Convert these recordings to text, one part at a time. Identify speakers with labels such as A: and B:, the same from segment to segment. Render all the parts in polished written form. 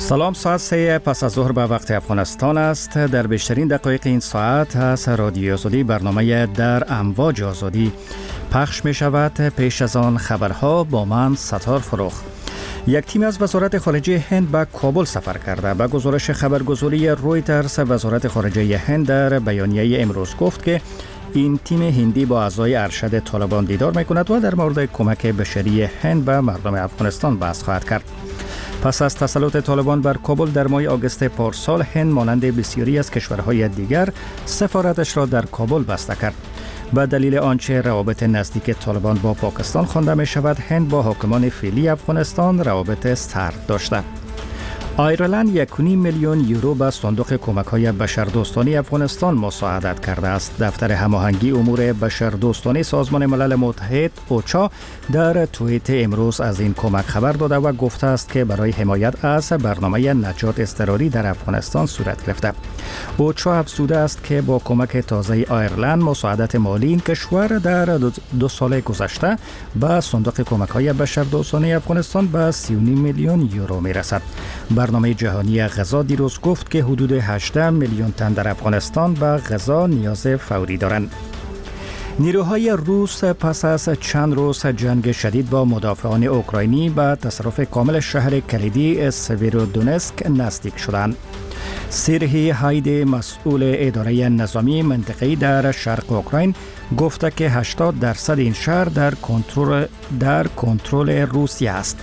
A: سلام، ساعت 3 پس از ظهر به وقت افغانستان است. در بیشترین دقایق این ساعت از رادیو آزادی برنامه در امواج آزادی پخش می شود. پیش از آن خبرها با من ستار فروخ. یک تیم از وزارت خارجه هند به کابل سفر کرده. به گزارش خبرگزاری رویترز، وزارت خارجه هند در بیانیه امروز گفت که این تیم هندی با اعضای ارشد طالبان دیدار می کند و در مورد کمک بشری هند به مردم افغانستان بحث خواهد کرد. پس از تسلط طالبان بر کابل در ماه آگوست پارسال، هند مانند بسیاری از کشورهای دیگر سفارتش را در کابل بسته کرد. به دلیل آنچه روابط نزدیک طالبان با پاکستان خوانده می شود، هند با حاکمان فعلی افغانستان روابط سرد داشته. آیرلند 1.5 میلیون یورو به صندوق کمک‌های بشردوستانه افغانستان مساعدت کرده است. دفتر هماهنگی امور بشردوستانه سازمان ملل متحد اوچا در توییت امروز از این کمک خبر داده و گفته است که برای حمایت از برنامه نجات اضطراری در افغانستان صورت گرفته. اوچا افزوده است که با کمک تازه آیرلند، مساعدت مالی این کشور در 2 سال گذشته به صندوق کمک‌های بشردوستانه افغانستان به 30.5 میلیون یورو میرسد. برنامه جهانی غذا دیروز گفت که حدود 18 میلیون تن در افغانستان به غذا نیاز فوری دارند. نیروهای روس پس از چند روز جنگ شدید با مدافعان اوکراینی به تصرف کامل شهر کلیدی سویرودونسک نزدیک شدند. سرهی هایدی، مسئول اداره نظامی منطقه‌ای در شرق اوکراین، گفته که 80% این شهر در کنترل روسیه است.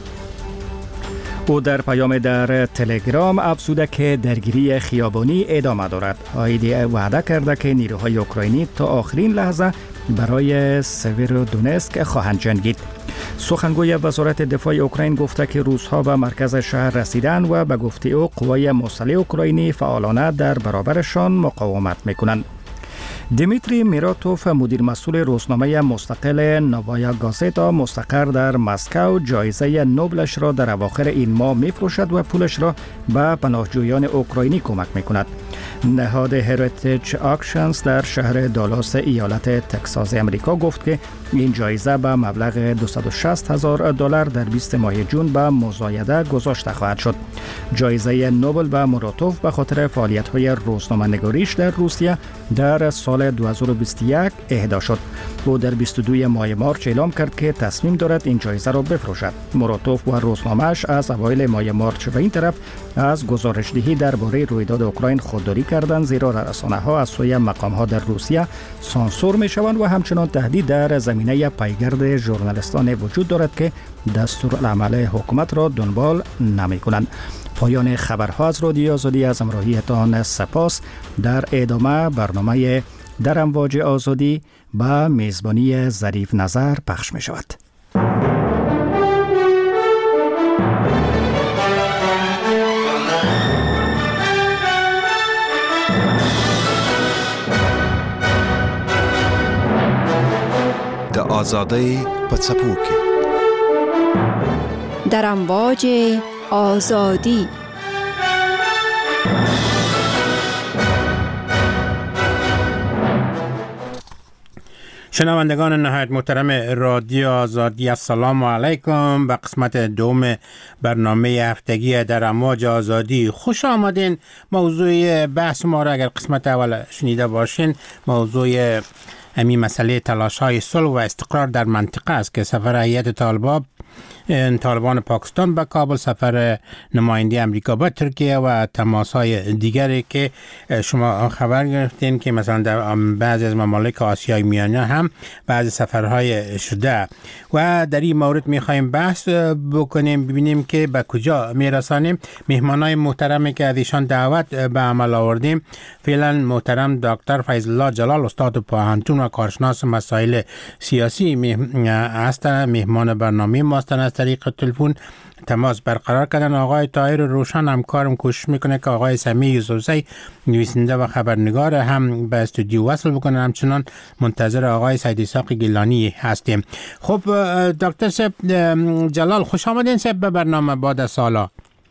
A: او در پیام در تلگرام افزوده که درگیری خیابانی ادامه دارد. هایدی وعده کرده که نیروهای اوکراینی تا آخرین لحظه برای سویرودونسک خواهند جنگید. سخنگوی وزارت دفاع اوکراین گفته که روس‌ها به مرکز شهر رسیدند و به گفته او قوای مسلح اوکراینی فعالانه در برابرشان مقاومت می‌کنند. دیمیتری میراتوف، مدیر مسئول روزنامه مستقل نوایا گازتا مستقر در مسکو، جایزه نوبلش را در اواخر این ماه می‌فروشد و پولش را به پناهجویان اوکراینی کمک می‌کند. نهاد هریتیج اکشنز در شهر دالاس ایالت تکساس امریکا گفت که این جایزه به مبلغ $260,000 در 20 ماه جون به مزایده گذاشته خواهد شد. جایزه نوبل به مراتوف به خاطر فعالیت‌های روزنامه‌نگاریش در روسیه در سال 2021 اهدا شد. او در 22 ماه مارچ اعلام کرد که تصمیم دارد این جایزه را بفروشد. مراتوف و روزنامه‌اش از اوایل ماه مارچ به این طرف از گزارش‌دهی درباره رویداد اوکراین خودداری کردند، زیرا رسانه‌ها از سوی مقام‌ها در روسیه سانسور می‌شوند و همچنان تهدید در زمینه پیگرد ژورنالیستان وجود دارد که دستورالعمل حکومت را دنبال نمی‌کنند. پایان خبرها از رادیو آزادی، از همراهیتان سپاس. در ادامه برنامه در امواج آزادی با میزبانی ظریف نظر پخش می شود.
B: د آزادی په څپو کې
C: در امواج آزادی.
D: شنوندگان نهایت محترم رادیو آزادی، السلام علیکم. به قسمت دوم برنامه هفتگی در امواج آزادی خوش آمدین. موضوع بحث ما را اگر قسمت اول شنیده باشین، موضوع همین مسئله تلاش‌های صلح و استقرار در منطقه است که سفر هیئت طالبان پاکستان به کابل، سفر نماینده امریکا به ترکیه و تماس‌های دیگری که شما خبر گرفتین که مثلا در بعضی از ممالک آسیای میانه هم بعضی سفرهای شده و در این مورد می‌خوایم بحث بکنیم، ببینیم که به کجا میرسانیم. مهمانای محترمی که از ایشان دعوت به عمل آوردیم، فعلا محترم دکتر فیض الله جلال، استاد پوهنتون و کارشناس مسائل سیاسی هستند، مهمان برنامه ما هستند. از طریق تلفن تماس برقرار کردن. آقای طاهر روشن همکارم کوشش میکنه که آقای سمیع یوسفزی نویسنده و خبرنگار هم به استودیو وصل بکنه. همچنان منتظر آقای سید اسحاق گیلانی هستیم. خب دکتر صاحب جلال، خوش آمدین صاحب به برنامه بعد از سالا.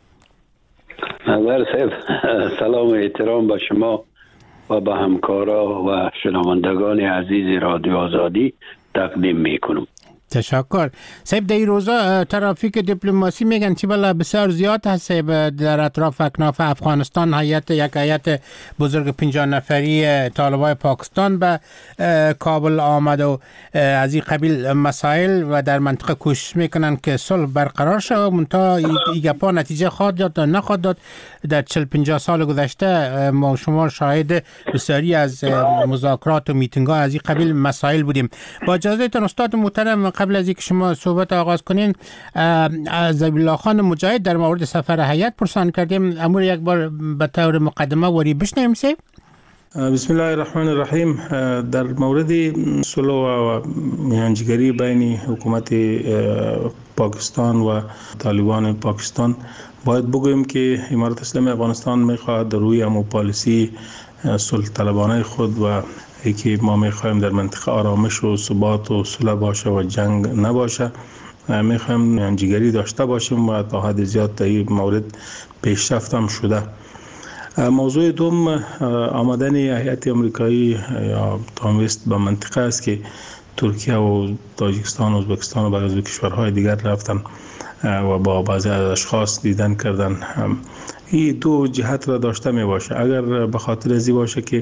E: نظر صاحب، سلام و احترام به شما و به همکارا و شنوندگان عزیز رادیو آزادی تقدیم میکنم.
D: تشکر. صاحب در این روزا ترافیک دیپلماسی میگن چی بلا بسیار زیاد هست در اطراف اکناف افغانستان. یک هیئت بزرگ 50 نفری طالبای پاکستان به کابل آمد و از این قبیل مسائل و در منطقه کوشش میکنن که صلح برقرار شود. منتها این گپا نتیجه خواهد داد یا نخواهد داد. در 40-50 سال گذشته ما شما شاهد بسیاری از مذاکرات و میتینگ ها از این قبیل مسائل بودیم. با اجازهتون استاد محترم، قبل از اینکه شما صحبت آغاز کنین، از ذبیح الله خان مجاهد در مورد سفر هیئت پرسان کردیم. امور یک بار به طور مقدمه وری بشنویم.
F: بسم الله الرحمن الرحیم. در مورد صلح و میانجیگری بین حکومت پاکستان و طالبان پاکستان باید بگوییم که امارت اسلامی افغانستان میخواهد روی امو پالیسی صلح طلبانه خود و که ما میخواهیم در منطقه آرامش و ثبات و صلح باشه و جنگ نباشه، میخواهیم میانجیگری داشته باشیم و تا حد زیاد در این مورد پیشرفت هم شده. موضوع دوم آمدن هیئت آمریکایی یا تامویست به منطقه است که ترکیه و تاجیکستان و ازبکستان و بعضی کشورهای دیگر رفتن و با بعضی از اشخاص دیدن کردن. این دو جهت را داشته می باشه. اگر به خاطر ازی باشه که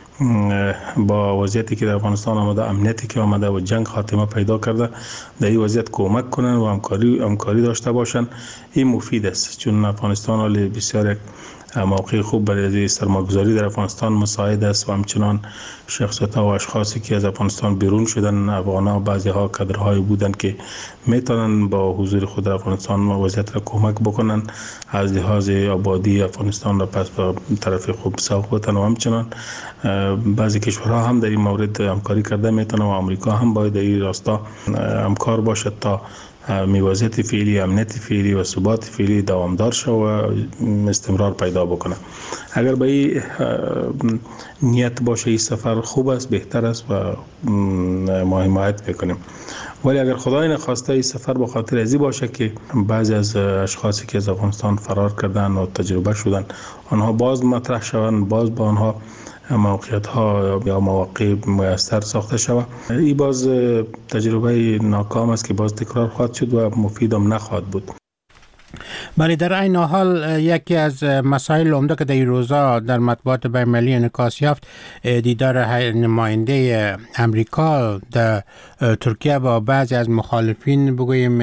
F: با وضعیتی که در افغانستان آمده، امنیتی که آمده و جنگ خاتمه پیدا کرده، در این وضعیت کمک کنن و همکاری داشته باشن، این مفید است. چون افغانستان حالی بسیار موقع خوب برای سرمایه‌گذاری در افغانستان مساعد است و همچنان شخصیت‌ها و اشخاصی که از افغانستان بیرون شدن، افغان‌ها بعضی‌ها کادرهای بودند که میتونن با حضور خود در افغانستان وضعیت را کمک بکنن، از لحاظ آبادی افغانستان را پس به طرف خوب سوق بتن و همچنان بعضی کشورها هم در این مورد همکاری کرده میتونن و آمریکا هم باید در این راستا همکار باشد تا موازیت فعلی، امنیت فعلی و ثبات فعلی دوامدار شد و استمرار پیدا بکنه. اگر به این نیت باشه این سفر خوب است، بهتر است و ما حمایت میکنیم. ولی اگر خدای نخواسته این سفر به خاطر ازی باشه که بعضی از اشخاصی که از افغانستان فرار کردن و تجربه شدن آنها باز مطرح شوند، باز با آنها موقعیت ها یا مواقع میسر ساخته شود، این باز تجربه ناکام است که باز تکرار خواهد شد و مفید هم نخواهد بود.
D: بله، در این حال یکی از مسائل عمده که در این روزا در مطبوعات بین‌المللی انعکاس یافت، دیدار نماینده امریکا در ترکیه با بعضی از مخالفین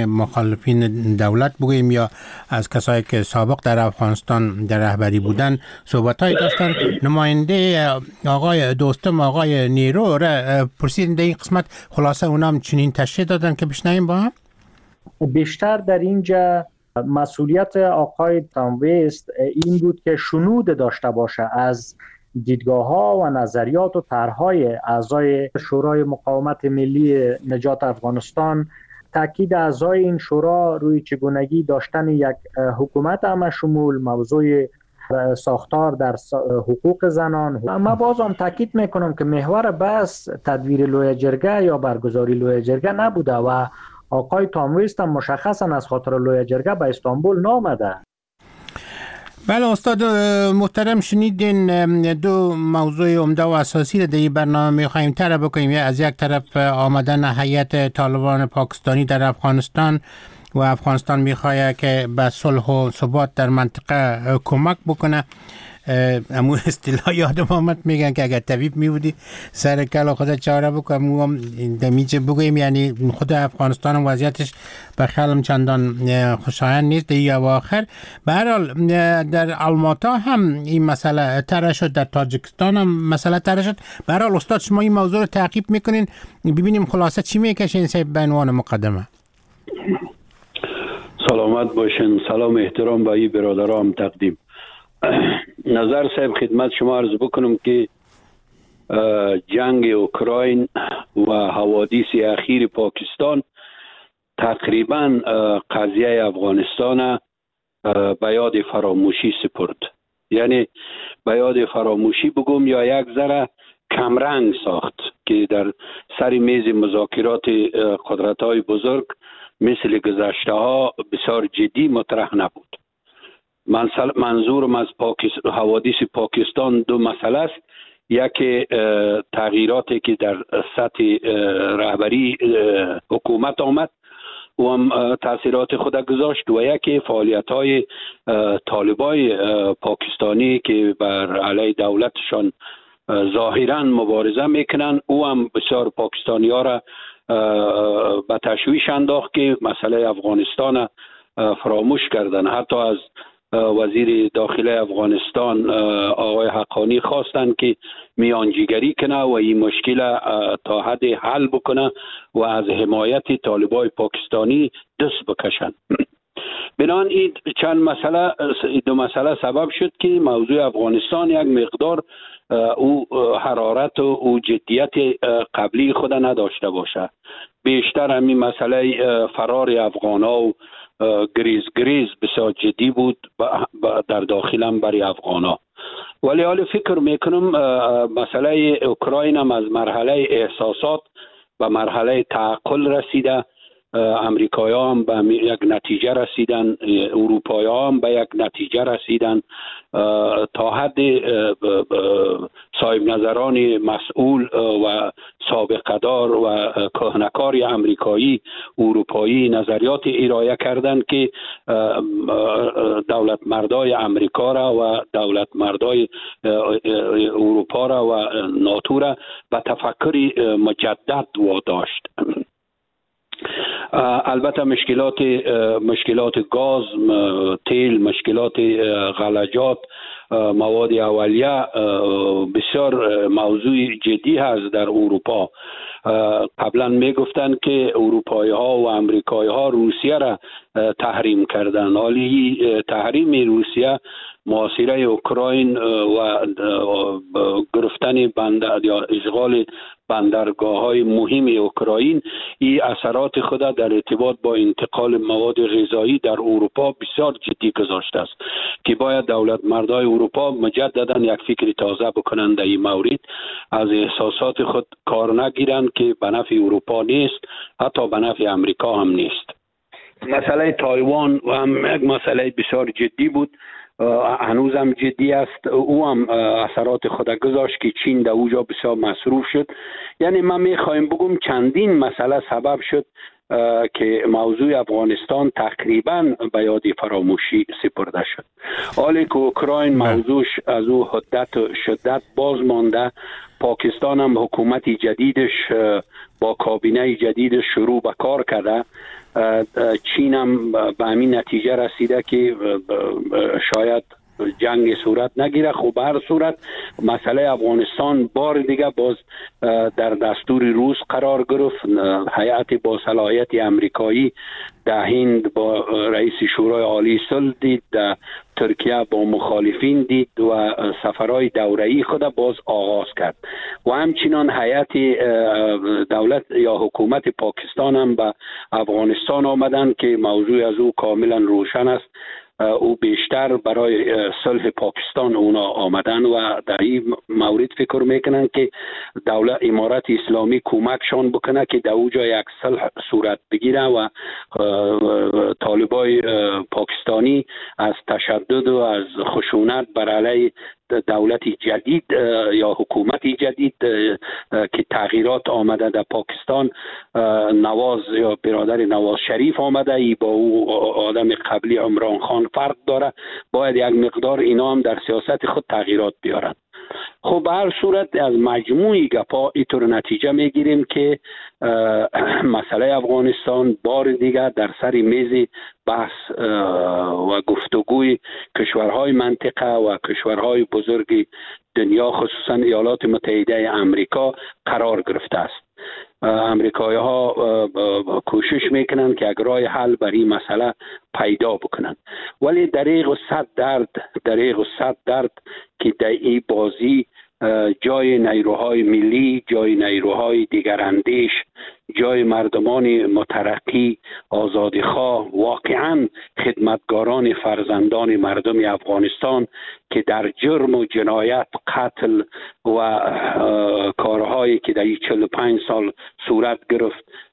D: دولت بگوییم یا از کسایی که سابق در افغانستان در رهبری بودن صحبت‌های داشتن. نماینده آقای دوستم، آقای نیرو را پرسیدن در این قسمت، خلاصه اونام چنین تشریح دادن که بشنویم با هم.
G: بیشتر در اینجا مسئولیت آقای تامویست این بود که شنود داشته باشه از دیدگاه‌ها و نظریات و طرح‌های اعضای شورای مقاومت ملی نجات افغانستان. تاکید اعضای این شورا روی چگونگی داشتن یک حکومت همشمول، موضوع ساختار در حقوق زنان. اما باز هم تاکید میکنم که محور بحث تدویر لوی جرگه یا برگزاری لوی جرگه نبوده و آقای تامویست هم مشخصا از خاطر لوی جرگه به استانبول نامده.
D: بله استاد محترم، شنیدین دو موضوع عمده و اساسی را در این برنامه می‌خوایم طرح بکنیم. از یک طرف آمدن هیئت طالبان پاکستانی در افغانستان و افغانستان می‌خواهد که به صلح و ثبات در منطقه کمک بکنه. امو اصطلاح یادم آمد، میگن که اگر طبیب میبودی سر کلا خود چاره بکنم هم دمیجه بگویم، یعنی خود افغانستان هم وضعیتش به خیالم چندان خوشایند نیست در این اواخر. به هر حال در آلماتا هم این مسئله طرح شد، در تاجیکستان هم مسئله طرح شد. به هر حال استاد شما این موضوع رو تعقیب میکنین، ببینیم خلاصه چی میکشین به عنوان مقدمه.
E: سلامت باشین. سلام احترام به این برادرام تقدیم. نظر صاحب خدمت شما عرض بکنم که جنگ اوکراین و حوادث اخیر پاکستان تقریبا قضیه افغانستان به یاد فراموشی سپرد. یعنی به یاد فراموشی بگم یا یک ذره کمرنگ ساخت که در سر میز مذاکرات قدرت‌های بزرگ مثل گذشته‌ها بسیار جدی مطرح نبود. منظورم از حوادث پاکستان دو مسئله است. یکی تغییراتی که در سطح رهبری حکومت آمد و هم تاثیرات خود گذاشت و یکی فعالیت‌های طالبای پاکستانی که بر علیه دولتشان ظاهراً مبارزه میکنن او هم بسیار پاکستانی‌ها را به تشویش انداخت که مسئله افغانستان فراموش کردن. حتی از وزیر داخله افغانستان آقای حقانی خواستند که میانجیگری کنه و این مشکل تا حد حل بکنه و از حمایت طالبای پاکستانی دست بکشند. بنان این دو مسئله سبب شد که موضوع افغانستان یک مقدار او حرارت و او جدیت قبلی خود نداشته باشه. بیشتر همین مسئله فرار افغان‌ها و گریز بسیار جدی بود در داخلم برای افغان‌ها. ولی حال فکر میکنم مسئله اوکراین هم از مرحله احساسات به مرحله تعقل رسیده. امریکایی‌ها هم به یک نتیجه رسیدن، اروپایی‌ها هم به یک نتیجه رسیدن. تا حد صاحب نظران مسئول و سابقه‌دار و کهنکار امریکایی اروپایی نظریات ارائه کردند که دولت مردای امریکا را و دولت مردای اروپا را و ناتو را به تفکر مجدد واداشت. البته مشکلات گاز، تیل، مشکلات غلجات، مواد اولیه بسیار موضوع جدی هست در اروپا. قبلا میگفتند که اروپایی ها و امریکایی ها روسیه را تحریم کردند. حالی تحریم روسیه محاصره اوکراین و گرفتن بندر یا اشغال بندرگاه های مهم اوکراین این اثرات خود در ارتباط با انتقال مواد غذایی در اروپا بسیار جدی گذاشته است که باید دولت مردای اروپا مجددا یک فکر تازه بکنند در این مورد، از احساسات خود کار نگیرند که به نفع اروپا نیست، حتی به نفع امریکا هم نیست. مسئله تایوان هم یک مسئله بسیار جدی بود، هنوز هم جدی است. او هم اثرات خود گذاشت که چین در اوجا بسیار مصروف شد. یعنی من میخوایم بگم چندین مسئله سبب شد که موضوع افغانستان تقریبا به یاد فراموشی سپرده شد. حالی که اوکراین موضوعش از او حدت و شدت باز مانده، پاکستان هم حکومت جدیدش با کابینه جدید شروع به کار کرده. چین هم به همین نتیجه رسیده که شاید جنگ صورت نگیره. خب هر صورت مسئله افغانستان بار دیگه باز در دستور روز قرار گرفت. هیئت با صلاحیت امریکایی در هند با رئیس شورای عالی صلح دید، در ترکیه با مخالفین دید و سفرهای دوره‌ای خود باز آغاز کرد و همچنان هیئت دولت یا حکومت پاکستان هم به افغانستان آمدن که موضوع از او کاملا روشن است. او بیشتر برای صلح پاکستان اونا آمدن و در این مورد فکر میکنن که دولت امارت اسلامی کمکشان بکنه که در اوجا یک صلح صورت بگیره و طالبای پاکستانی از تشدد و از خشونت بر علیه دولت جدید یا حکومت جدید که تغییرات آمده در پاکستان، نواز یا برادر نواز شریف آمده، ای با او آدم قبلی عمران خان فرق داره، باید یک مقدار اینا هم در سیاست خود تغییرات بیارند. خب به هر صورت از مجموعی گپا اینطور نتیجه میگیریم که مسئله افغانستان بار دیگر در سر میز بحث و گفتگوی کشورهای منطقه و کشورهای بزرگ دنیا خصوصا ایالات متحده امریکا قرار گرفته است. امریکایی ها کوشش میکنن که یک راه حل برای این مسئله پیدا بکنن، ولی دریغ و صد درد که در این بازی جای نیروهای ملی، جای نیروهای دیگراندیش، جای مردمان مترقی آزادیخواه، واقعا خدمتگاران فرزندان مردم افغانستان که در جرم و جنایت، قتل و کارهایی که در 45 سال صورت گرفت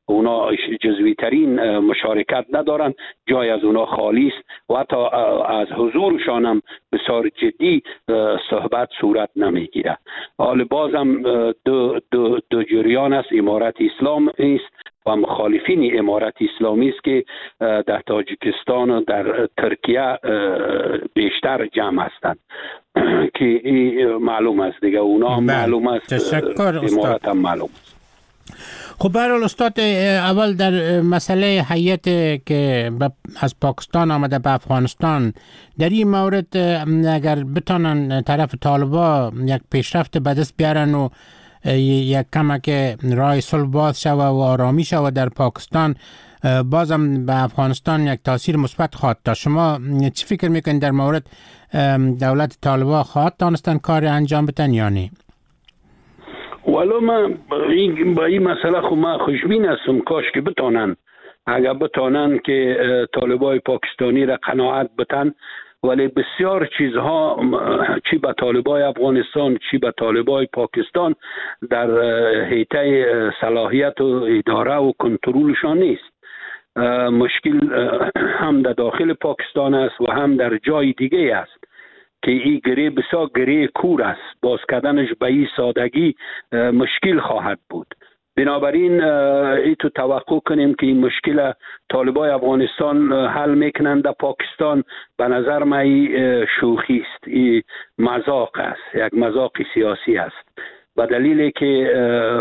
E: اونا جزوی ترین مشارکت ندارند، جای از اونا خالی است و حتی از حضورشان هم بسیار جدی صحبت صورت نمیگیره. حال بازم دو جریان است، امارت اسلام است و مخالفین امارت اسلامی است که در تاجیکستان و در ترکیه بیشتر جمع هستند که معلوم است دیگه، اونا هم معلوم است، امارت هم معلوم است.
D: خب برحال استاد، اول در مسئله هیئت که از پاکستان آمده به افغانستان، در این مورد اگر بتانن طرف طالبا یک پیشرفت به دست بیارن و یک کمک راه صلح باز شود و آرامی شود در پاکستان، بازم به افغانستان یک تاثیر مثبت خواهد داشت. شما چی فکر میکنید در مورد دولت طالبا خواهد دانستن کار انجام بدن یا نه؟
E: ولو من با این مسئله خب من خوشبین هستم، کاش که بتانن، اگر بتانن که طالبای پاکستانی را قناعت بتن، ولی بسیار چیزها چی به طالبای افغانستان چی به طالبای پاکستان در حیطه صلاحیت و اداره و کنترلشان نیست. مشکل هم در داخل پاکستان است و هم در جای دیگه است که این گره بسیار گره کور است، باز کردنش به این سادگی مشکل خواهد بود. بنابراین ای تو توقع کنیم که این مشکل طالبای افغانستان حل میکنند در پاکستان، به نظر من شوخی است، این مذاق است، یک مذاق سیاسی است، به دلیلی که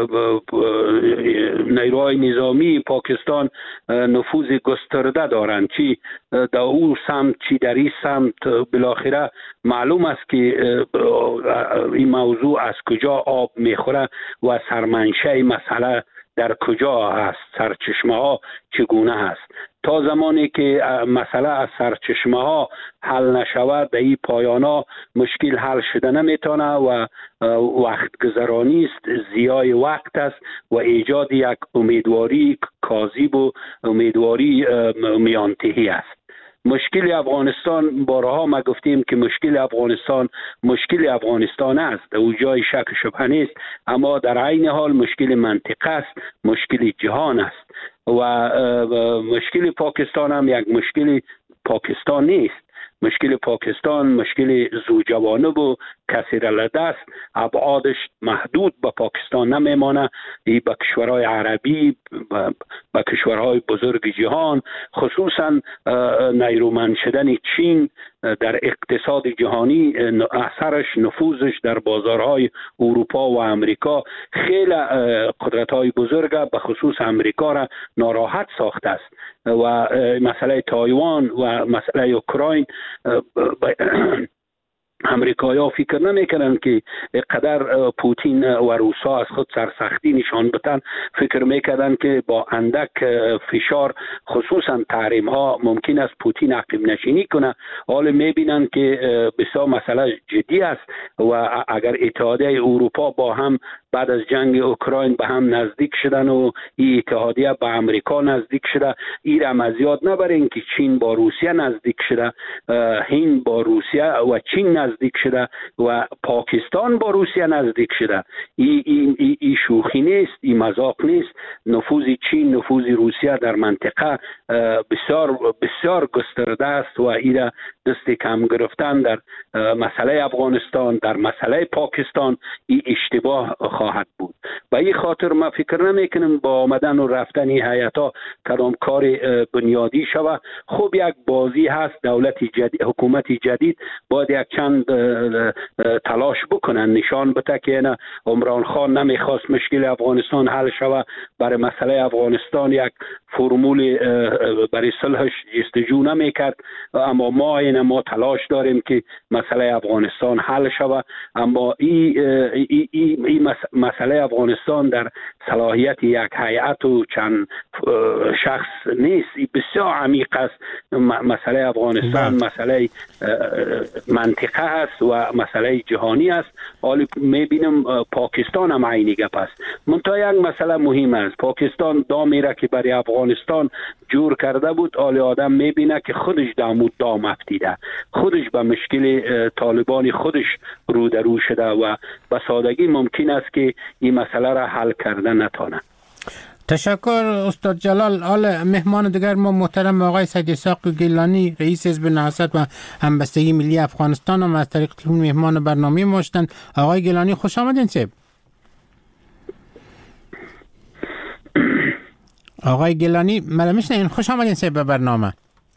E: نیروهای نظامی پاکستان نفوذ گسترده دارند، چی در او سمت چی در این سمت. بالاخره معلوم است که این موضوع از کجا آب میخوره و سرمنشه مسئله در کجا هست، سرچشمه ها چگونه هست. تا زمانی که مسئله از سرچشمه ها حل نشود، در این پایانا مشکل حل شده نمیتونه و وقت گذرانی است، ضیاع وقت است و ایجاد یک امیدواری کاذب و امیدواری میانتهی است. مشکل افغانستان، بارها ما گفتیم که مشکل افغانستان است، او جای شک شبهه نیست، اما در عین حال مشکل منطقه است، مشکل جهان است و مشکل پاکستان هم یک مشکل پاکستان نیست. مشکل پاکستان مشکل زوجوانب و کثیر الدست، ابعادش محدود به پاکستان نمیمانه، به کشورهای عربی، به کشورهای بزرگ جهان، خصوصا نیرومند شدن چین در اقتصاد جهانی، اثرش نفوذش در بازارهای اروپا و امریکا خیلی قدرت‌های بزرگ به خصوص امریکا را ناراحت ساخته است و مسئله تایوان و مسئله اوکراین امریکایی‌ها فکر نمی‌کنن که قدر پوتین و روسا از خود سرسختی نشان بدن، فکر می‌کردن که با اندک فشار خصوصا تحریم‌ها ممکن است پوتین عقب نشینی کنه. حال می‌بینن که بسیار مسئله جدی است و اگر اتحادیه اروپا با هم بعد از جنگ اوکراین به هم نزدیک شدن و این اتحادیه به امریکا نزدیک شده، این را مزیاد نبرین که چین با روسیه نزدیک شده، هند با روسیه و چین نزدیک شده و پاکستان با روسیه نزدیک شده. این شوخی نیست، این مذاق نیست. نفوذ چین، نفوذ روسیه در منطقه بسیار گسترده است و این را دست کم گرفتن در مسئله افغانستان، در مسئله پاکستان، این اشتباه خواهد بود. به این خاطر ما فکر نمیکنم با آمدن و رفتن این هیئت‌ها کدام کار بنیادی شود. خوب یک بازی هست، دولت جدید، حکومت جدید باید یک چند تلاش بکنن، نشان بده که نه عمران خان نمیخواست مشکل افغانستان حل شود، برای مسئله افغانستان یک فرمول برای صلحش جستجو نمیکرد، اما ما تلاش داریم که مسئله افغانستان حل شود. اما این مسئله افغانستان در صلاحیت یک هیئت و چند شخص نیست، این بسیار عمیق است. مسئله افغانستان مسئله منطقه است و مسئله جهانی است. حالا میبینم پاکستان هم عینی گپ است. منتها یک مسئله مهم است، پاکستان دامی را که برای افغانستان جور کرده بود، حالا آدم میبینه که خودش دامود دام افتیده، خودش به مشکل طالبان خودش رو در رو شده و به سادگی ممکن است که این مسئله را حل کردن نتانه.
D: تشکر استاد جلال. حال مهمان دیگر ما محترم آقای سید اسحاق گیلانی، رئیس حزب نهضت و همبستگی ملی افغانستان هم از طریق تلفن مهمان برنامه ما هستند. آقای گیلانی خوش آمدین صاحب. آقای گیلانی مرا میشنین؟ خوش آمدین صاحب به برنامه.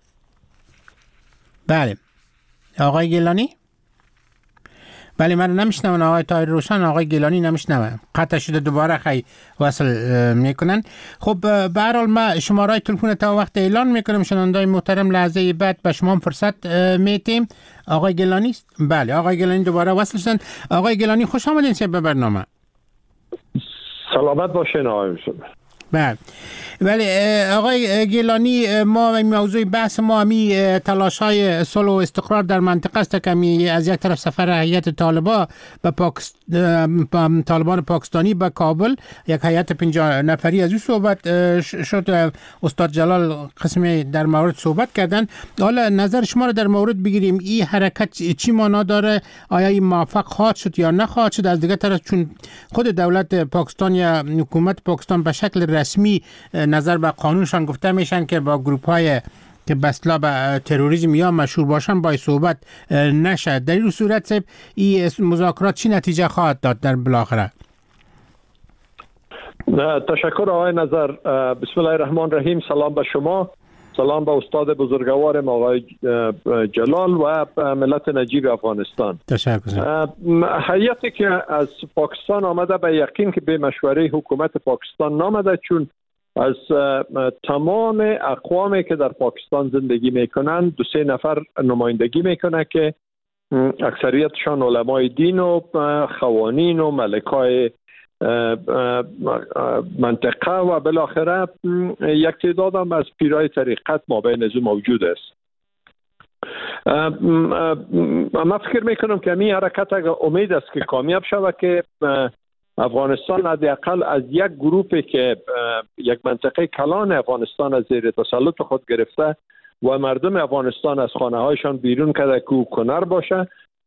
D: بله آقای گیلانی. بله من نمیشنم. آقای طاهر روشن آقای گیلانی نمیشنم. قطع شده، دوباره خی وصل میکنن. خب به هر حال ما شماره تلفن تا وقت اعلان میکنم. شنوندای محترم لحظه بعد به شما فرصت میتیم. آقای گیلانی بله آقای گیلانی دوباره وصل شدن. آقای گیلانی خوش آمدین به برنامه.
H: سلامت باشین آقای روشن.
D: بله آقای گیلانی، ما موضوع بحث ما همی تلاش‌های صلح و استقرار در منطقه است که از یک طرف سفر هیئت طالبان طالبان پاکستانی به کابل، یک هیئت 50 نفری از او صحبت شد. استاد جلال قسمی در مورد صحبت کردن. حالا نظر شما رو در مورد بگیریم. این حرکت چی معنا داره؟ آیا این موفق خواهد شد یا نخواهد شد؟ از دیگه طرف چون خود دولت پاکستان یا حکومت پاکستان به شکل رسمی نظر به قانونشان گفته میشن که با گروپ های که بسلا به تروریسم یا مشهور باشن باید صحبت نشه. در این صورت این مذاکرات چی نتیجه خواهد داد در بالاخره؟
H: تشکر آقای نظر. بسم الله الرحمن الرحیم. سلام به شما، سلام به استاد بزرگوار آقای جلال و ملت نجیب افغانستان.
D: تشکر.
H: هیئتی که از پاکستان آمده به یقین که به مشوره حکومت پاکستان نامده، چون از تمام اقوامی که در پاکستان زندگی میکنند 2-3 نفر نمایندگی میکنه که اکثریتشان علمای دین و خوانین و ملکای منطقه و بالاخره یک تعداد هم از پیرای طریقت مابین از موجود است. من فکر میکنم که این حرکت اگر امید است که کامیاب شود که افغانستان حداقل از یک گروپی که یک منطقه کلان افغانستان از زیر تسلط خود گرفته و مردم افغانستان از خانه هایشان بیرون کرده که کنر باشه،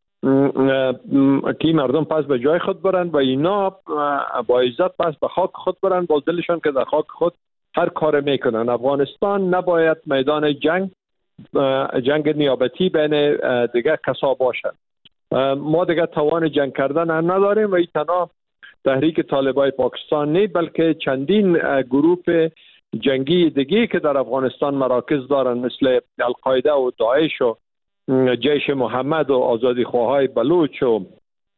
H: که مردم پس به جای خود برند و اینا با عزت پس به خاک خود برند، با دلشان که در خاک خود هر کار میکنن. افغانستان نباید میدان جنگ نیابتی بین دیگه کسا باشه. ما دیگه توان جنگ کردن هم نداریم و این تنها تحریک طالبای پاکستان نه، بلکه چندین گروپ جنگی دیگه که در افغانستان مراکز دارن، مثل القاعده و داعش و جیش محمد و آزادی خواهای بلوچ و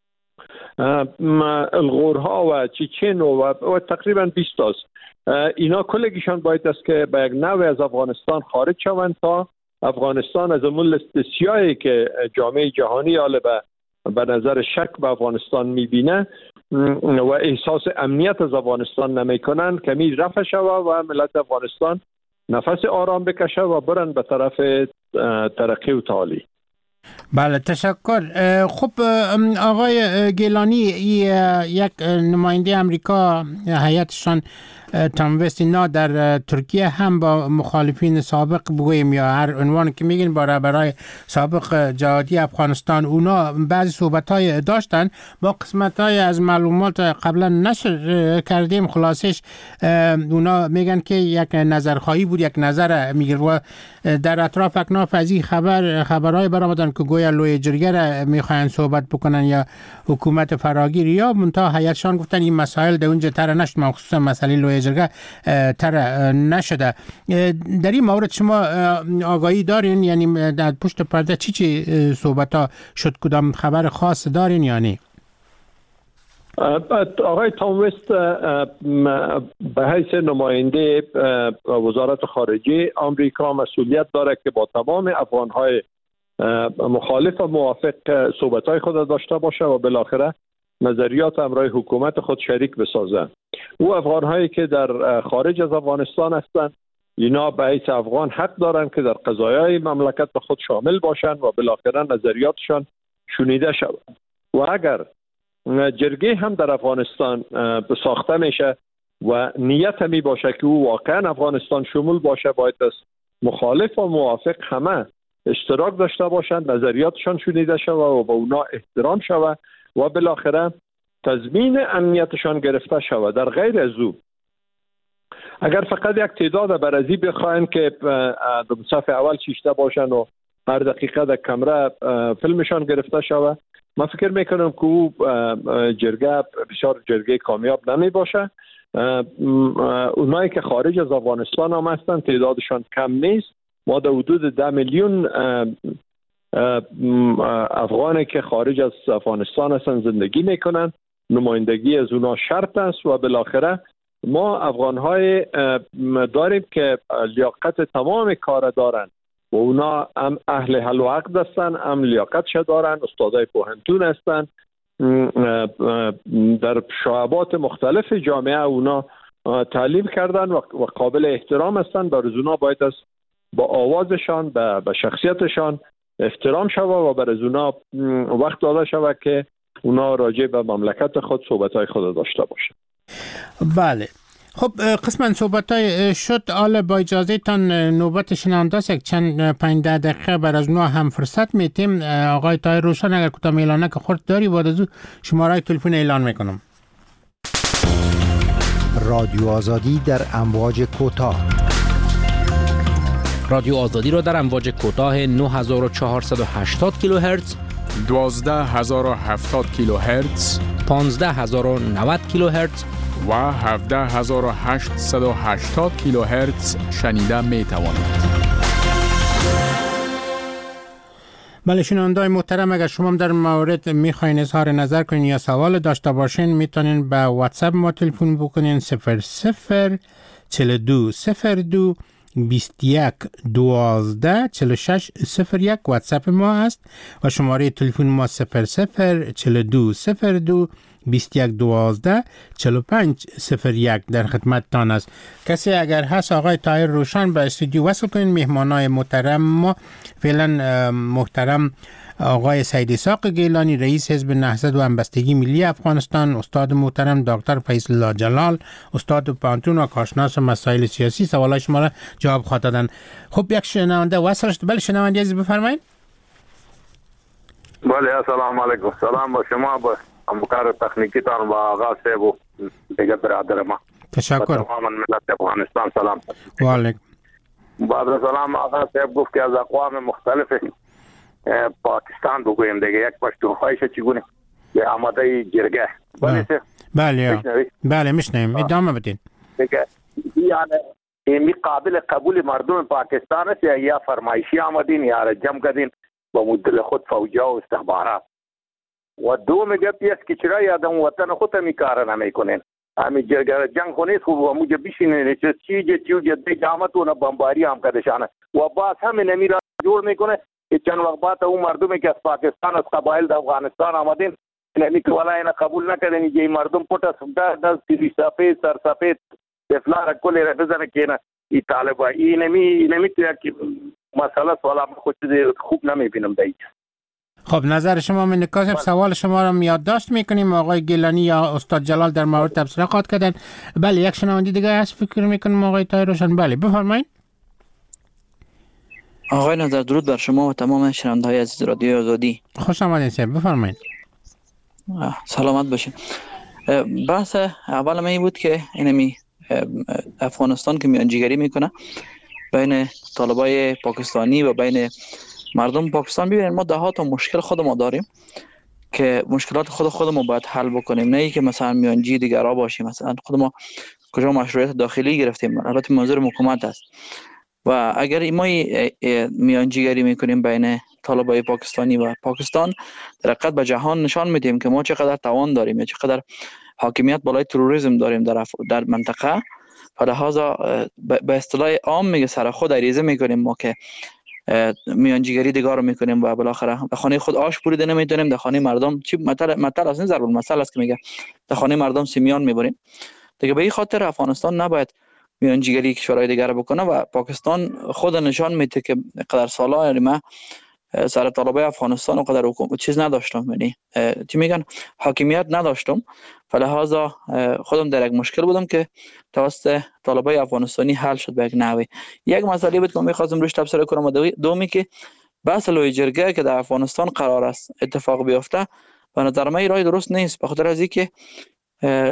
H: الغورها و چیچن و تقریبا 20 است. اینا کلگیشان باید است که به یک نوع از افغانستان خارج شوند تا افغانستان از اون لست سیاهی که جامعه جهانی حالا به نظر شک به افغانستان میبینه و احساس امنیت از افغانستان نمیکنن کمی رفع شود و ملت افغانستان نفس آرام بکشه و برن به طرف ترقی و تعالی.
D: بله تشکر. خب آقای گیلانی، یک نماینده امریکا هیئتشان تام وست اینا در ترکیه هم با مخالفین سابق بگوییم یا هر عنوان که میگین با رهبرای سابق جهادی افغانستان اونا بعضی صحبت‌های داشتن. ما قسمت‌های از معلومات قبلا نشر کردیم. خلاصش اونا میگن که یک نظرخواهی بود، یک نظر میگه و در اطراف اکناف از این خبرهای برآمدن که گویا لوی جرگه میخواین صحبت بکنن یا حکومت فراگیر یا منتها هیئتشان گفتن این مسائل در اونجا طرح نشد، مخصوصا مسئله لوی جرگه طرح نشده. در این مورد شما آگاهی دارین؟ یعنی در پشت پرده چی صحبت ها شد؟ کدام خبر خاص دارین یا نه؟
H: آقای تام وست به حیث نماینده وزارت خارجه آمریکا مسئولیت داره که با تمام افغانهای مخالف و موافق صحبت‌های خود داشته باشه و بالاخره نظریات امرای حکومت خود شریک بسازه. او افغان‌هایی که در خارج از افغانستان هستند اینا به حیث افغان حق دارند که در قضایای مملکت به خود شامل باشند و بالاخره نظریاتشان شنیده شود. و اگر جرگه هم در افغانستان ساخته میشه و نیت می باشه که او واقعا افغانستان شمول باشه، باید از مخالف و موافق همه اشتراک داشته باشند، نظریاتشان شنیده شود و به اونا احترام شود و بالاخره تضمین امنیتشان گرفته شود. در غیر از او اگر فقط یک تعداد برازی بخواین که در صف اول شیشته باشن و هر دقیقه در کمره فیلمشان گرفته شود، من فکر میکنم که او جرگه بسیار جرگه کامیاب نمی باشه. اونایی که خارج از افغانستان هم هستن تعدادشان کم نیست. ما در حدود 10 میلیون افغانی که خارج از افغانستان هستن زندگی میکنن. نمایندگی از اونا شرط است و بالاخره ما افغانهای داریم که لیاقت تمام کار دارن و اونا هم اهل حل و عقد هستن، هم لیاقتش دارن، استادای پوهنتون هستن، در شعبات مختلف جامعه اونا تعلیم کردن و قابل احترام هستن. برای اونا باید از با آوازشان به شخصیتشان احترام شود و برای اونا وقت داده شود که اونا راجع به مملکت خود صحبت‌های خود داشته باشه.
D: بله، خب قسماً صحبت‌های شد. حالا با اجازه تان نوبت شنونده است، یک چند 5-10 دقیقه بر از نو هم فرصت میتیم. آقای طاهر روشن اگر کوتاه اعلانه که خورد داری بعد از او شماره تلفن اعلان میکنم.
I: رادیو آزادی در امواج کوتاه.
J: رادیو آزادی را در امواج کوتاه 9480 کیلوهرتز،
K: 12070 کیلوهرتز،
J: 15090 کیلوهرتز
K: و 17880 کیلوهرتز شنیده می توانید.
D: بله شنونده‌های محترم، اگر شما در مورد میخواین اظهار نظر کنین یا سوال داشته باشین میتونین به واتساپ ما تلفن بکنین 004202 21 12 46 01 واتساپ ما است و شماره تلفن ما 004202 21 12 45 01 در خدمت تان است. کسی اگر هست آقای طاهر روشن به استودیو وصل کنین. مهمانای محترم ما فعلا محترم آقای سید اسحاق گیلانی رئیس حزب نهضت و همبستگی ملی افغانستان، استاد محترم دکتر فیض الله جلال استاد پانتون و کارشناس مسائل سیاسی سوالای شما را جواب خواهد دادن. خب یک شنونده وصل شد. بله شنونده عزیز بفرمایید.
L: بله السلام علیکم. سلام با شما، با همکار تکنیکی تان و آقا صاحب و دیگر برادر ما.
D: تشکر.
L: تمام ملت افغانستان سلام.
D: و علیکم.
L: بعد سلام آقا صاحب گفت که از اقوام مختلف پاکستان بگویم دیگه یک پشتونخوایش چگونه به آماده جرگه.
D: بله میشنیم. ادامه بدین.
L: دیگه یعنی این قابل قبول مردم پاکستان است یا فرمایشی آمدین یا جمع کردین با مدل خود فوجا و استخبارات و دوم گپ است که چرا یادم وطن خود میکار نمیکنین. همین جرگه جنگ خونید خوب و موجه بیشینه چیز دی جامتون بمباری هم کردشانه و باز همین نمیرا جور میکنه که چند وقت بعد اون مردمی که از پاکستان از قبایل در افغانستان آمدین نمی که ولی اینا قبول نکردن که مردم پوتا دست تیری سفید سر سفید افلار کلی را بزنه که این طالبا این نمی که مسئله سوالا خود خوب نمی بینم دیگه.
D: خب نظر شما من نکاسب سوال شما را یادداشت میکنیم. آقای گیلانی یا استاد جلال در مورد تبصره خواهد کردن. بله یک شنونده دیگه هست فکر میکنم آقای طاهر روشن. بله بفرمایید.
M: آقای نظر درود بر شما و تمام شنونده‌های عزیز رادیو آزادی.
D: خوش آمدید صاحب بفرمایید.
M: سلامت باشین. بحث اول من این بود که اینمی افغانستان که میانجیگری میکنه بین طالبای پاکستانی و بین مردم پاکستان. ببینید ما ده تا مشکل خود ما داریم که مشکلات خودمون باید حل بکنیم، نه ای که مثلا میانجی دیگرا باشیم. مثلا خود ما کجا مشروعیت داخلی گرفتیم، البته منظور حکومت است و اگر ما میانجیگری میکنیم بین طالبای پاکستانی و پاکستان در حقیقت به جهان نشان میدیم که ما چقدر توان داریم یا چقدر حاکمیت بالای تروریسم داریم در منطقه. لذا به اصطلاح عام میگه سر خود عریضه میکنیم ما که میانجیگری دیگه رو میکنیم و بالاخره در خانه خود آش بریده نمیتونیم، در خانه مردم چی مطلب اصلا ضرور مسئله است که میگه در خانه مردم سیمیان میبریم دیگه. به این خاطر افغانستان نباید میانجیگری کشورهای دیگر بکنه و پاکستان خود نشان میده که قدر سالا یعنی ما سر طالبای افغانستان و قدر حکومت چیز نداشتم، یعنی چی میگن حاکمیت نداشتم. فلهذا خودم در یک مشکل بودم که توسط طالبای افغانستانی حل شد به یک نحوی. یک مسئله بود که می‌خواستم روش تبصره کنم. دومی که بحث لوی جرگه که در افغانستان قرار است اتفاق بیفته به نظر من راه درست نیست، به خاطر از اینکه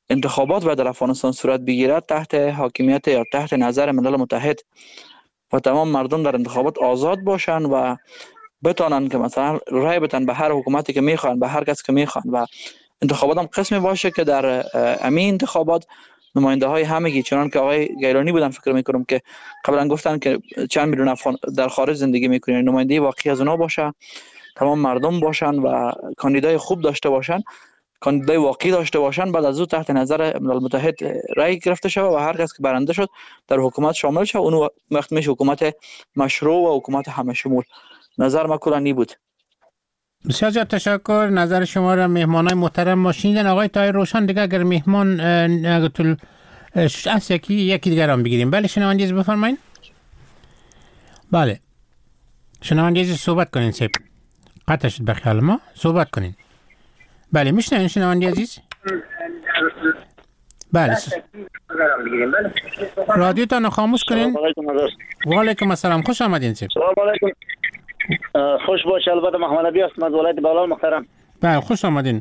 M: انتخابات باید در افغانستان صورت بگیرد تحت حاکمیت یا تحت نظر ملل متحد و تمام مردم در انتخابات آزاد باشن و بتانن که مثلا رای بدن به هر حکومتی که میخوان، به هر کس که میخوان و انتخابات هم قسمی باشه که در همین انتخابات نماینده های همگی، چنان که آقای گیلانی بودن فکر میکنم که قبلا گفتن که چند میلیون افغان در خارج زندگی میکنن، نماینده واقعی از اونا باشه، تمام مردم باشن و کاندیدای خوب داشته باشن، کاندیدای واقعی داشته باشن، بعد از او تحت نظر ملل متحد رای گرفته شود و هر کس که برنده شد در حکومت شامل شد، اون وقت میشه حکومت مشروع و حکومت همه شمول. نظر ما کلانی بود.
D: بسیار زیاد تشکر. نظر شما را مهمانای محترم ما شنیدن. آقای طاهر روشن دیگه اگر مهمان از یکی دیگر هم بگیریم. بله شنونده عزیز بفرمایید. بله شنونده عزیز صحبت کنین. سیب قطع شد بخیال ما، صحبت کنین. بله میشنوین شنونده عزیز؟ بله رادیوتان خاموش کنین. و علیکم السلام، خوش آمدین. سیب
N: سلام علیکم. خوش باش. البته محمد نبی هستم از ولایت بغلان محترم.
D: بله خوش آمدین.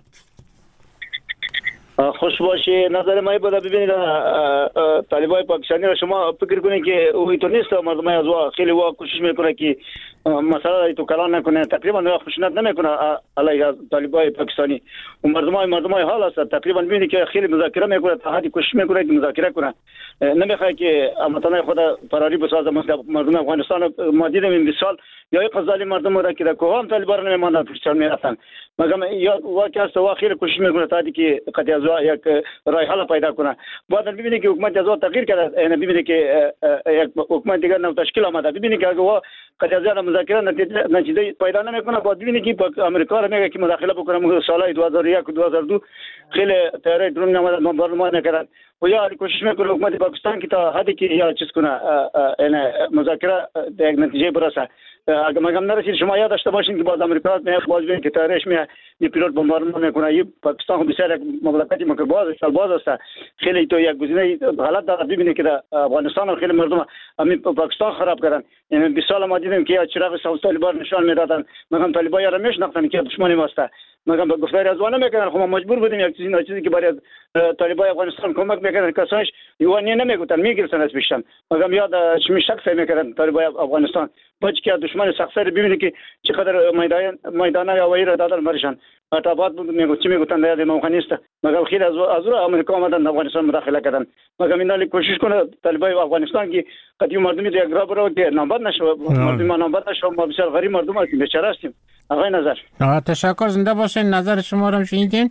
N: خوش باشی. نظر ما بود ببینید طالبای پاکستانی را شما فکر کنید که او تو نیست، مردم از خیلی کوشش میکنه که مسئله تو کلان نکنه، تقریبا خشونت نمیکنه علیه طالبای پاکستانی و مردمای حال است. تقریبا ببینید که خیلی مذاکره میکنه، تا حدی کوشش میکنه که مذاکره کنه، نمیخواد که امتنای خود فراری بسازه. مردم افغانستان ما دیدیم این 20 سال یا قزالی مردم را که در کوهام طالبان نمیماندن پاکستان میرفتن، مگم یا واقعا است و خیلی کوشش میکنه تا حدی که قضیه از یک راه حل پیدا کنه. بعد ببینید که حکومت از تغییر کرده، یعنی ببینید که یک حکومت دیگر نو تشکیل آمده، ببینید که اگه قضیه مذاکره نتیجه پیدا نمیکنه، بعد ببینید که آمریکا را میگه که مداخله بکنه. سال 2001 و 2002 خیلی تیاری درون نماده برنامه نکردن و یا کوشش میکنه حکومت پاکستان که تا حدی که یا چیز کنه، یعنی مذاکره به یک نتیجه برسه. اگه مگم نرسید شما یاد داشته باشین که باز آمریکا باز ببینید که تاریخ میه یه پیلوت بمبارمان میکنه. این پاکستان بسیار مملکتی که باز است، خیلی تو یک گزینه غلط داره. ببینید که در افغانستان خیلی مردم همین پاکستان خراب کردن. یعنی 20 سال ما دیدیم که چراغ سبز طالبان نشان میدادن، مگم طالبان را میشناختن که دشمن ما است، مگم به گفتار از وانه میکردن. خب ما مجبور بودیم یک چیزی که برای طالبان افغانستان کمک میکردن کسانش یوانی نمیگفتن، میگرفتن از پیشتن، مگم یاد شک میکردن طالبان افغانستان باید که دشمن سخت‌سر. ببینید که چقدر میدانای هوایی را دادن برشان. ارتباط بود میگفتن در امام خانی است، مگم خیلی از آمریکا آمدن افغانستان مداخله کردن. مگم اینا کوشش کنه طالبان افغانستان که قدیم مردمی یک راه برو که نامبر نشو، مردم نامبر نشو، ما بسیار غریب مردم هستیم، بیچاره هستیم. آقای نظر
D: تشکر، زنده باشین. نظر شما رو شنیدین.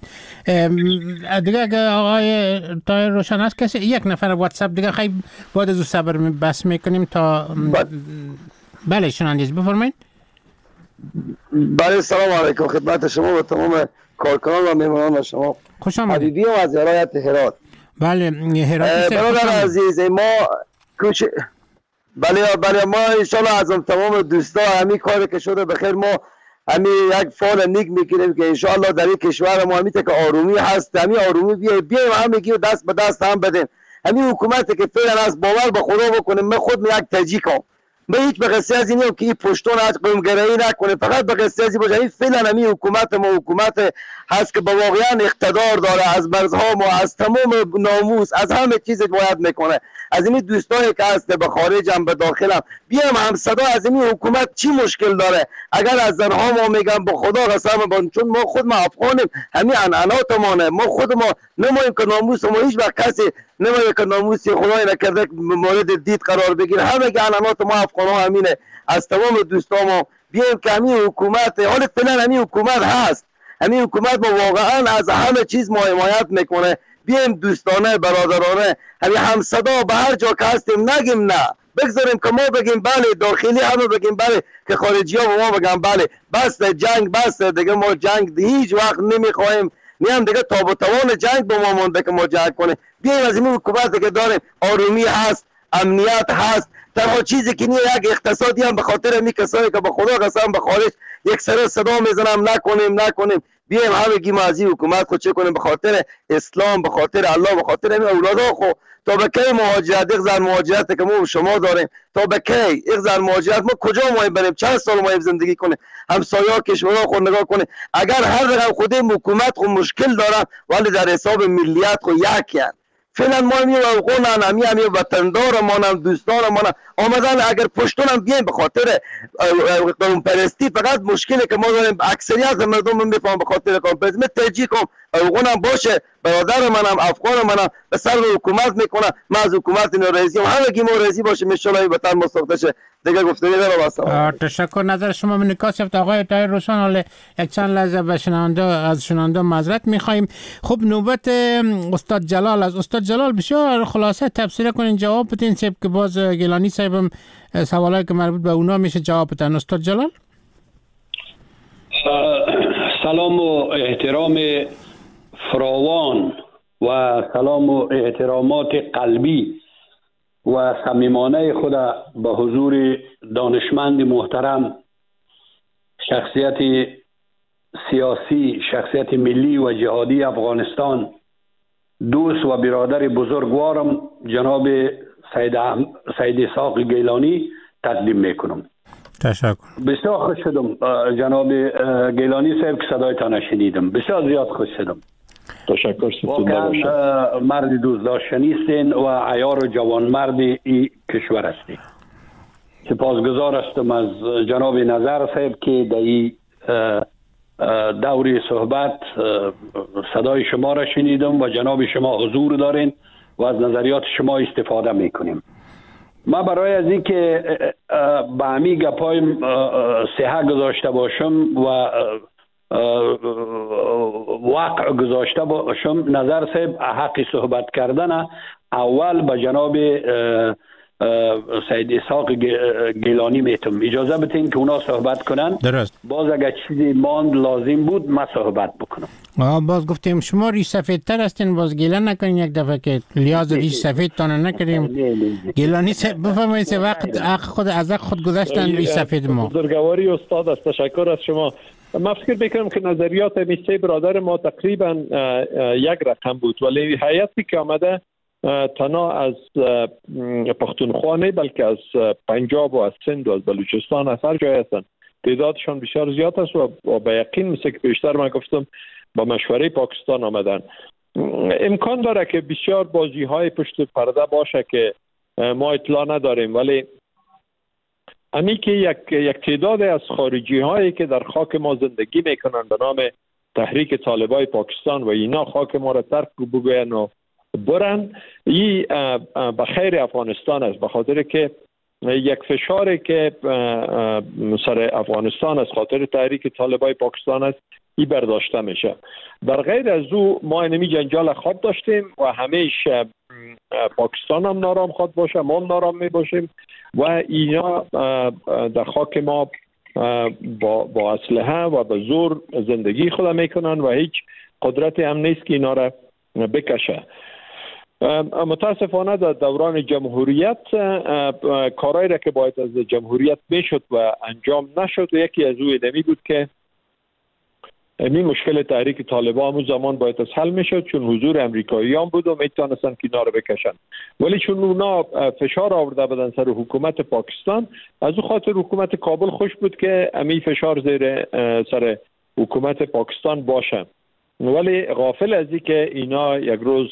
D: دیگه آقای طاهر روشن است کسی یک نفر واتساپ دیگه خیلی بعد از صبر بس میکنیم تا بله شنوندید بفرمایید.
O: بله سلام علیکم خدمت شما و تمام کارکنان و مهمانان شما.
D: خوش آمدید.
O: حبیبی از ولایت هرات.
D: بله هرات
O: برادر عزیز ما بله ما ان شاء الله از تمام دوستا همین کاری که شده بخیر، ما همین یک فال نیک میکنیم که ان شاء الله در این کشور ما همین که آرومی هست، همین آرومی بیایم همگی دست به دست هم بدیم. همین حکومتی که فعلا از باور به خدا بکنیم. من خود یک تاجیکم، من هیچ به قصه از اینیم که این پشتون از قومگرایی نکنه، فقط به قصه از این باشه. این فعلا همین حکومت ما حکومت هست که با واقعا اقتدار داره، از مرزها ما از تمام ناموس از همه چیز باید میکنه. از این دوستایی که هست به خارجم به داخلم بیام هم صدا از این حکومت چی مشکل داره. اگر از زنها ما میگم با خدا قسم، چون ما خود ما افغانیم، همین عنعناتمونه، ما خود ما نماییم که ناموس ما هیچ وقت کسی نمایه که ناموسی خدای نکرده مورد دید قرار بگیره. همه عنعنات ما افغان‌ها همینه. از تمام دوستامو بیایم که همین حکومت حال فعلا همین حکومت هست، همین حکومت ما واقعا از همه چیز ما حمایت میکنه. بیایم دوستانه برادرانه همین هم صدا به هر جا که هستیم نگیم نه، بگذاریم که ما بگیم بله، داخلی همه بگیم بله، که خارجی ها ما بگم بله بس جنگ بس دیگه، ما جنگ هیچ وقت نمیخوایم، نیم دیگه تاب و توان جنگ با ما مونده که ما جنگ کنیم. بیایم از این حکومت که داریم آرومی هست، امنیت هست، تنها چیزی که نیه یک اقتصادی هم به خاطر می کسایی که به خدا قسم به خارج یک سر صدا میزنم نکنیم بیایم همگی ما از این حکومت خود چه کنیم، به خاطر اسلام، به خاطر الله، به خاطر همین اولادها خو تا به کی مهاجرت اقزر مهاجرت که ما شما داریم تا به کی اقزر مهاجرت ما کجا ما بریم، چند سال ما زندگی کنیم، همسایه‌ها کشورها خود نگاه کنیم. اگر هر رقم خود حکومت خود مشکل داره ولی در حساب ملیت خود یک فعلا ما می اوقونن همی وطندار مانم دوستان مانم آمدن اگر پشتونم بیایم به خاطر قوم پرستی. فقط مشکلی که ما داریم اکثریت مردم میفهم به خاطر قوم پرستی. من ترجیح اوقونم باشه برادر منم افغان منم به سر حکومت میکنه، من از حکومت اینو رئیسیم، همگی ما رئیسی باشیم ان شاء الله وطن مساخته شه. دیگه گفتنی دارم واسه.
D: تشکر. نظر شما من کاسفت آقای طاهر روشن. حالا یک چند لحظه به شنونده معذرت میخوایم. خب نوبت استاد جلال. از استاد جلال بسیار خلاصه تفسیر کنین، جواب بدین که باز گیلانی صاحبم سوالایی که مربوط به اونا میشه جواب بدن. استاد جلال.
E: سلام و احترام فراوان و سلام و احترامات قلبی و صمیمانه خود به حضور دانشمند محترم، شخصیت سیاسی، شخصیت ملی و جهادی افغانستان، دوست و برادر بزرگوارم جناب سید اسحاق گیلانی تقدیم میکنم.
D: تشکر.
E: بسیار خوش شدم جناب گیلانی صاحب که صدایتان شنیدم، بسیار زیاد خوش شدم.
H: تشکر.
E: واقعا مرد دوست داشتنی هستین و عیار و جوان مرد این کشور هستین. سپاسگزار هستم از جناب نظر صاحب که در این دوری صحبت صدای شما را شنیدم و جناب شما حضور دارین و از نظریات شما استفاده میکنیم. ما برای از این که به همی گپایم صحه گذاشته باشم و واقع گذاشته باشم، نظر صاحب حق صحبت کردن اول به جناب سید اسحاق گیلانی میتم اجازه بدین که اونا صحبت کنن.
D: درست.
E: باز اگر چیزی ماند لازم بود ما صحبت بکنم.
D: باز گفتیم شما ریش سفید تر هستین، باز گیلان نکنین یک دفعه که لیاز ریش سفید تانه نکردیم. گیلانی بفرمایید وقت خود از خود گذاشتن ریش سفید ما.
H: بزرگواری استاد است. تشکر از شما. من فکر میکنم که نظریات میسته برادر ما تقریبا یک رقم بود، ولی هیئتی که آمده تنها از پختونخوا نه بلکه از پنجاب و از سند و از بلوچستان از هر جای هستند. تعدادشان بسیار زیاد است و به یقین مثل که بیشتر من گفتم با مشوره پاکستان آمدن. امکان داره که بسیار بازی های پشت پرده باشه که ما اطلاع نداریم، ولی امی که یک تعداد از خارجی هایی که در خاک ما زندگی میکنن به نام تحریک طالبای پاکستان و اینا خاک ما را ترک بگوین و برن، این به خیر افغانستان است، به خاطر که یک فشاری که سر افغانستان از خاطر تحریک طالبای پاکستان است این برداشته میشه. در غیر از او ما اینمی جنجال خود داشتیم و همیشه پاکستان هم نارام خود باشه، ما هم نارام می باشیم و اینا در خاک ما با اسلحه و با زور زندگی خود میکنن و هیچ قدرت هم نیست که اینا را بکشه. متاسفانه در دوران جمهوریت کارهایی را که باید از جمهوریت میشد و انجام نشد و یکی از او اینمی بود که این مشکل تحریک طالبان همون زمان باید از حل میشد، چون حضور امریکاییان بود و میتونستن که اینا رو بکشن، ولی چون اونا فشار آورده بدن سر حکومت پاکستان، از او خاطر حکومت کابل خوش بود که امی فشار زیر سر حکومت پاکستان باشه، ولی غافل از این که اینا یک روز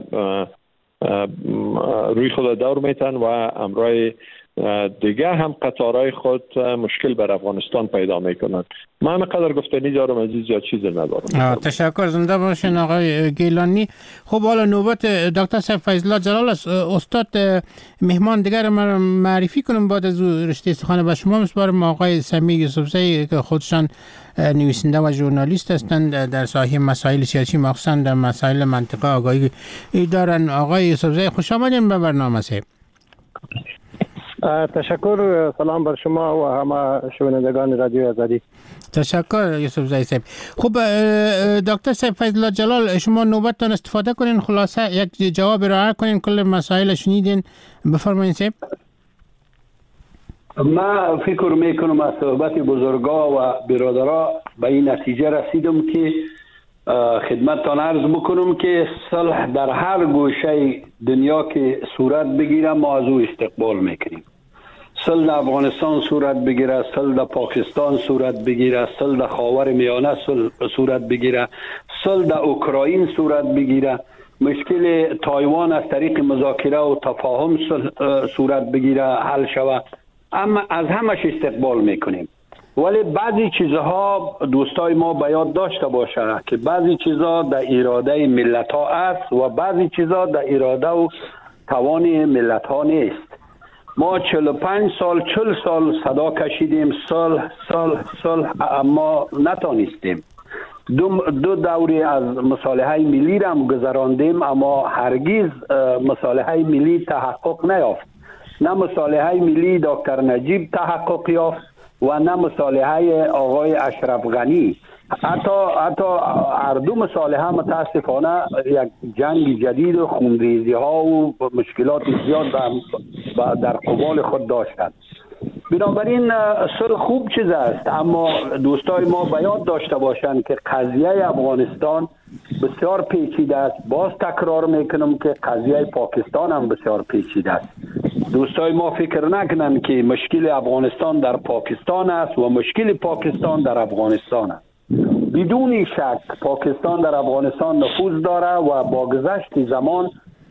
H: روی خود دور میتن و امرای دیگه هم قطارهای خود مشکل بر افغانستان پیدا میکنن. من همینقدر گفتنی دارم، عزیز یا چیز ندارم.
D: تشکر. زنده باشین آقای گیلانی. خب حالا نوبت دکتر صاحب فیض الله جلال است. استاد مهمان دیگر من معرفی کنم بعد از رشته سخن به شما میسپارم. آقای سمی یوسفزئی که خودشان نویسنده و ژورنالیست هستند در ساحه مسائل سیاسی، مخصوصا در مسائل منطقه آگاهی دارن. آقای یوسفزئی خوش آمدین به برنامه صاحب.
P: تشکر. سلام بر شما و همه شنوندگان رادیو آزادی.
D: تشکر یوسفزئی صاحب. خب دکتر صاحب فیض الله جلال، شما نوبتتون استفاده کنین، خلاصه یک جواب ارائه کنین، کل مسائل شنیدین، بفرمایید صاحب.
E: من فکر میکنم از صحبت بزرگا و برادرها به این نتیجه رسیدم که خدمتتان عرض بکنم که صلح در هر گوشه دنیا که صورت بگیره ما از او استقبال میکنیم. صلح در افغانستان صورت بگیره، صلح در پاکستان صورت بگیره، صلح در خاور میانه صورت بگیره، صلح در اوکراین صورت بگیره، مشکل تایوان از طریق مذاکره و تفاهم صورت بگیره، حل شود، اما از همش استقبال میکنیم. ولی بعضی چیزها دوستای ما باید داشته باشه که بعضی چیزها در اراده ملت ها است و بعضی چیزها در اراده و توان ملت ها نیست. ما 45 سال 40 سال صدا کشیدیم صلح اما نتانستیم. دو دوری از مصالحه ملی را هم گذراندیم اما هرگز مصالحه ملی تحقق نیافت. نه مصالحه ملی دکتر نجیب تحقق یافت و نه مصالحه آقای اشرف غنی. حتی هر دو مصالحه متاسفانه یک جنگ جدید و خونریزی ها و مشکلات زیاد در قبال خود داشتند. بنابراین صلح خوب چیز است، اما دوستای ما باید داشته باشند که قضیه افغانستان بسیار پیچیده است. باز تکرار میکنم که قضیه پاکستان هم بسیار پیچیده است. دوستای ما فکر نکنن که مشکل افغانستان در پاکستان است و مشکل پاکستان در افغانستان است. بدون شک پاکستان در افغانستان نفوذ داره و با گذشت زمان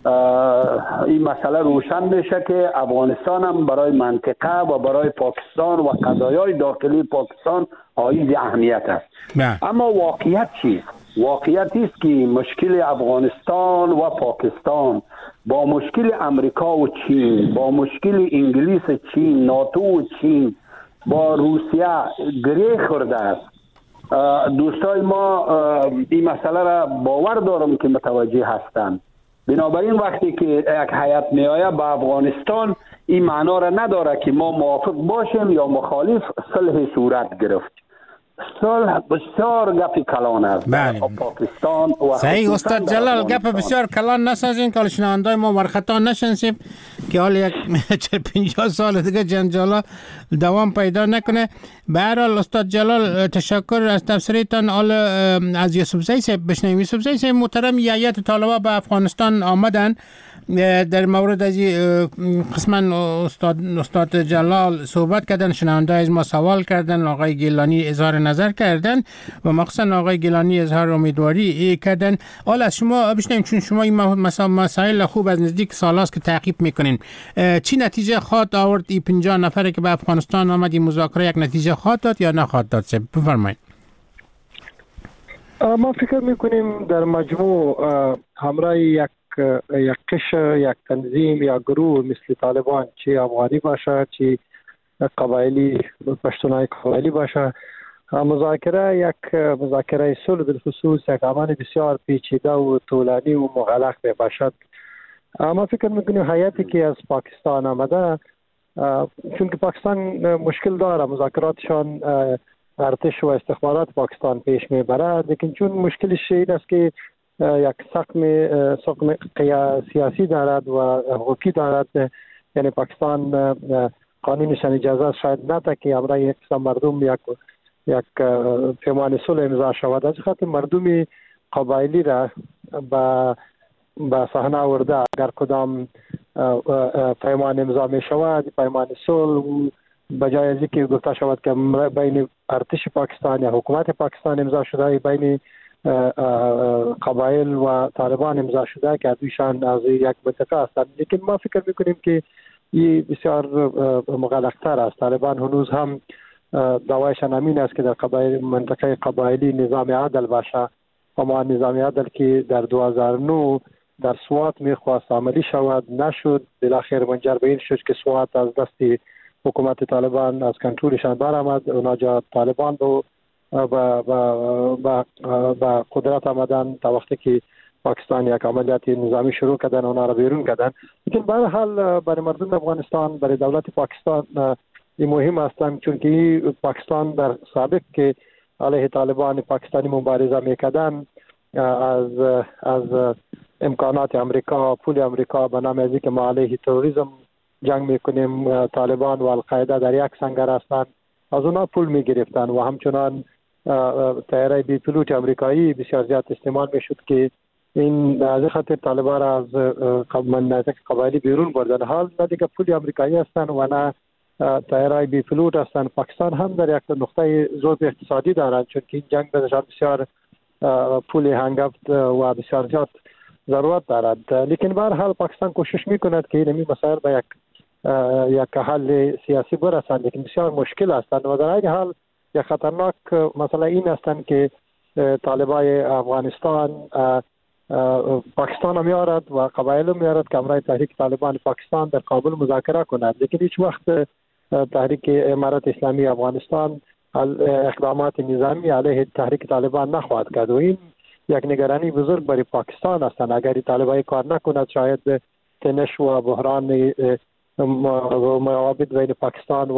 E: این مسئله روشن میشه که افغانستان هم برای منطقه و برای پاکستان و قضایای داخلی پاکستان حائز اهمیت است. اما واقعیت چیست؟ واقعیت است که مشکل افغانستان و پاکستان با مشکل امریکا و چین، با مشکل انگلیس و چین، ناتو و چین، با روسیه گره خورده است. دوستای ما این مسئله را باور دارم که متوجه هستند. بنابراین وقتی که یک هیئت میآید به افغانستان این معنا را نداره که ما موافق باشیم یا مخالف صلح صورت گرفت. صلح بسیار گپ کلان است. پاکستان و
D: صحیح استاد جلال گپ بسیار کلان نسازین که شنوندای ما ورخطا نشنسیم که حال یک 50 سال دیگه جنجالا دوام پیدا نکنه. به هر حال استاد جلال تشکر از تفسیرتان. حال از یوسف زی صاحب بشنویم. یوسف زی صاحب محترم، هیئت طالبان به افغانستان آمدن. در مورد از قسما استاد جلال صحبت کردن، شنونده از ما سوال کردن، آقای گیلانی اظهار نظر کردن و مخصوصا آقای گیلانی اظهار امیدواری کردن. حالا از شما بشنویم، چون شما این مسائل خوب از نزدیک سالاست که تعقیب میکنین، چی نتیجه خواهد آورد این 50 نفره که به افغانستان آمد؟ این مذاکره یک نتیجه خواهد داد یا نخواهد داد؟ بفرمایید.
P: ما فکر میکنیم در مجموع همراه یک قشر، یک تنظیم یا گروه مثل طالبان، چه افغانی باشه چه قبایلی پشتونای قبایلی باشه، مذاکره صلح بالخصوص یک عمل بسیار پیچیده و طولانی و مغلق باشد. ما فکر میکنیم هیئتی که از پاکستان آمده، چون که پاکستان مشکل داره، مذاکراتشان ارتش و استخبارات پاکستان پیش میبره، لیکن چون مشکلش این است که یک سقم سیاسی دارد و حقوقی دارد، یعنی پاکستان قانونشان اجازه شاید نده که همراه یک قسم مردم یک پیمان صلح امضا شود. از خاطر مردم قبایلی را به صحنه آورده. اگر کدام پیمان امضا می شود، پیمان صلح بجای از اینکه گفته شود که بین ارتش پاکستان یا حکومت پاکستان امضا شده، بین قبایل و طالبان امضا شده که دویشان از یک منطقه هستند. لیکن ما فکر میکنیم که این بسیار مغلق‌تر است. طالبان هنوز هم دعوایشان همین است که در منطقه قبایلی نظام عدل باشه، اما نظام عدل که در 2009 در سوات میخواست عملی شود نشد. بالاخره منجر به این شد که سوات از دست حکومت طالبان از کنترلشان برآمد. اونجا طالبان با قدرت آمدن تا وقتی که پاکستان یک عملیات نظامی شروع کردن، اونا را بیرون کردن. لیکن به هر حال برای مردم افغانستان، برای دولت پاکستان این مهم است، چون که پاکستان در سابق که علیه طالبان پاکستانی مبارزه میکردن، از امکانات امریکا، پول امریکا به نام از که ما علیه تروریسم جنگ میکنیم طالبان و القاعده در یک سنگر هستند، از اونا پول میگرفتن و همچنان طیاره بی پیلوت امریکایی بسیار زیاد استعمال میشد که این از خاطر طالبان را از مناطق قبایلی بیرون بردن. حال نه دیگه پول امریکایی هستند و نه طیاره بی پیلوت هستند. پاکستان هم در یک نقطه ضعف اقتصادی دارند، چون که این جنگ بسیار پول هنگفت و بسیار زیاد ضرورت دارد. لیکن به هر حال پاکستان کوشش میکند که این مسائل به یک حل سیاسی برسند، لیکن بسیار مشکل هستند و در این حال یک خطرناک مسئله این هستند که طالبای افغانستان پاکستان هم میارد و قبایل هم میارد که امرای تحریک طالبان پاکستان در کابل مذاکره کند، لیکن هیچ وقت تحریک امارت اسلامی افغانستان اقدامات نظامی علیه تحریک طالبان نخواهد کرد و این یک نگرانی بزرگ برای پاکستان هستند. اگر طالبان کار نکند شاید تنش و بحران موابد بین پاکستان و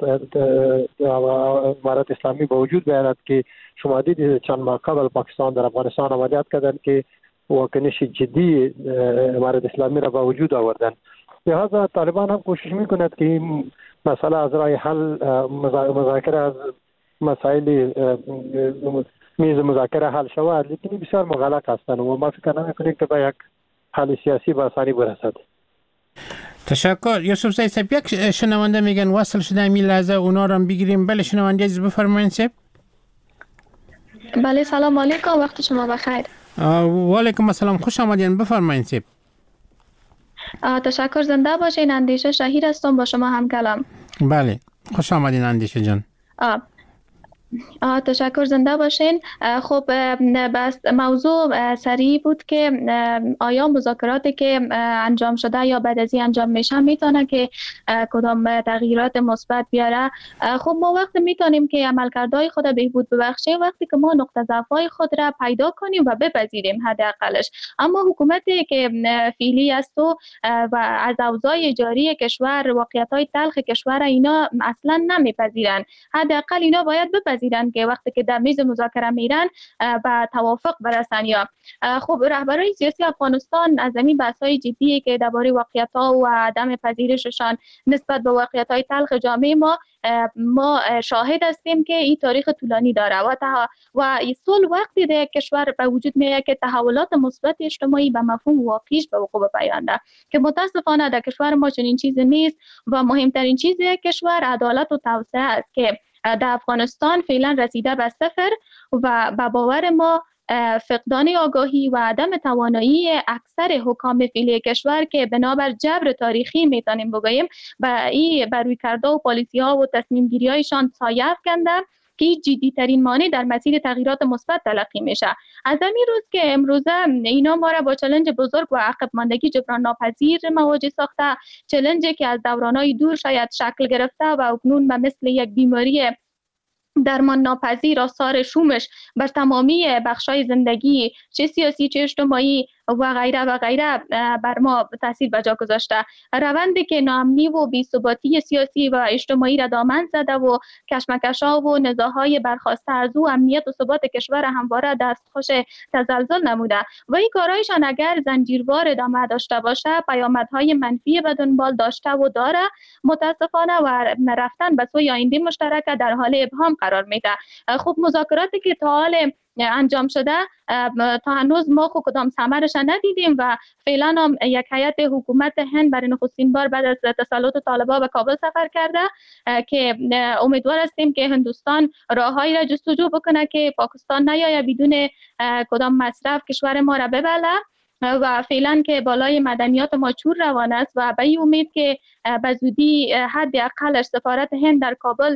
P: امارت اسلامی به وجود بیاید که شما دیدید چند ماه قبل پاکستان در افغانستان عملیات کردند که واکنش جدی امارت اسلامی را به وجود آوردند. لہذا طالبان هم کوشش میکند که این مسئله از راه حل مذاکره از مسائل میز مذاکره حل شود، لیکن بسیار مغلق هستند و ما فکر نمیکنیم که به یک حل سیاسی به آسانی برسد.
D: تشکر. یوسف زئی صاحب، یک شنونده میگن وصل شده همین لحظه اونا رو بگیریم. بله شنونده عزیز بفرمایید صاحب.
Q: بله سلام علیکم، وقت شما بخیر.
D: و علیکم السلام، خوش آمدین، بفرمایید صاحب.
Q: تشکر، زنده باشین. اندیشه شهیر هستم، با شما هم کلام.
D: بله خوش آمدین اندیشه جان.
Q: تشکر، زنده باشین. خب بس موضوع سریع بود که آیا مذاکراتی که انجام شده یا بعد از این انجام میشه میتونه که کدام تغییرات مثبت بیاره. خب ما وقتی میتونیم که عملکردهای خود بهبود ببخشیم وقتی که ما نقطه ضعف‌های خود را پیدا کنیم و بپذیریم حداقلش. اما حکومتی که فعلی است و از اوضاع جاری کشور، واقعیت‌های تلخ کشور اینا اصلا نمیپذیرن. حداقل اینا باید بپذیرن که وقتی که در میز مذاکره میرن به توافق برسن. یا خب رهبران سیاسی افغانستان از این بحث‌های جدی که درباره واقعیت‌ها و عدم پذیرششان نسبت به واقعیت‌های تلخ جامعه ما شاهد هستیم که این تاریخ طولانی داره و صلح وقتی در کشور به وجود میاد که تحولات مثبت اجتماعی به مفهوم واقعیش به وقوع پیونده که متاسفانه در کشور ما چنین چیزی نیست و مهمترین چیز کشور عدالت و توسعه است که در افغانستان فعلا رسیده به صفر و به باور ما فقدان آگاهی و عدم توانایی اکثر حکام فعلی کشور که بنابر جبر تاریخی میتونیم بگوییم بر رویکردها و پالیسی‌ها و تصمیم گیری‌هایشان سایه افکنده که جدی‌ترین مانع در مسیر تغییرات مثبت تلقی میشه. از همین روز که امروزه اینا ما را با چالش بزرگ و عقب ماندگی جبران ناپذیر مواجه ساخته، چالشی که از دوران‌های دور شاید شکل گرفته و اکنون به مثل یک بیماری درمان ناپذیر آثار شومش بر تمامی بخشای زندگی چه سیاسی چه اجتماعی و غیره بر ما تاثیر بجا گذاشته. روندی که ناامنی و بی‌ثباتی سیاسی و اجتماعی را دامن زده و کشمکش‌ها و نزاع‌های برخاسته از او امنیت و ثبات کشور همواره دستخوش تزلزل نموده و این کارهایشان اگر زنجیروار ادامه داشته باشه پیامدهای منفی به دنبال داشته و داره متاسفانه و رفتن به سوی آینده مشترک در حال ابهام قرار میده. خب مذاکراتی که تا حال انجام شده تا هنوز ما کدام ثمرش ندیدیم و فعلا هم یک هیئت حکومت هند برای نخستین بار بعد از تسلط طالبان به کابل سفر کرده که امیدوار هستیم که هندوستان راههایی را جستجو بکنه که پاکستان نیاید بدون کدام مصرف کشور ما را ببله و فعلا که بالای مدنیات ما چور روان است و به این امید که به زودی حداقلش سفارت هند در کابل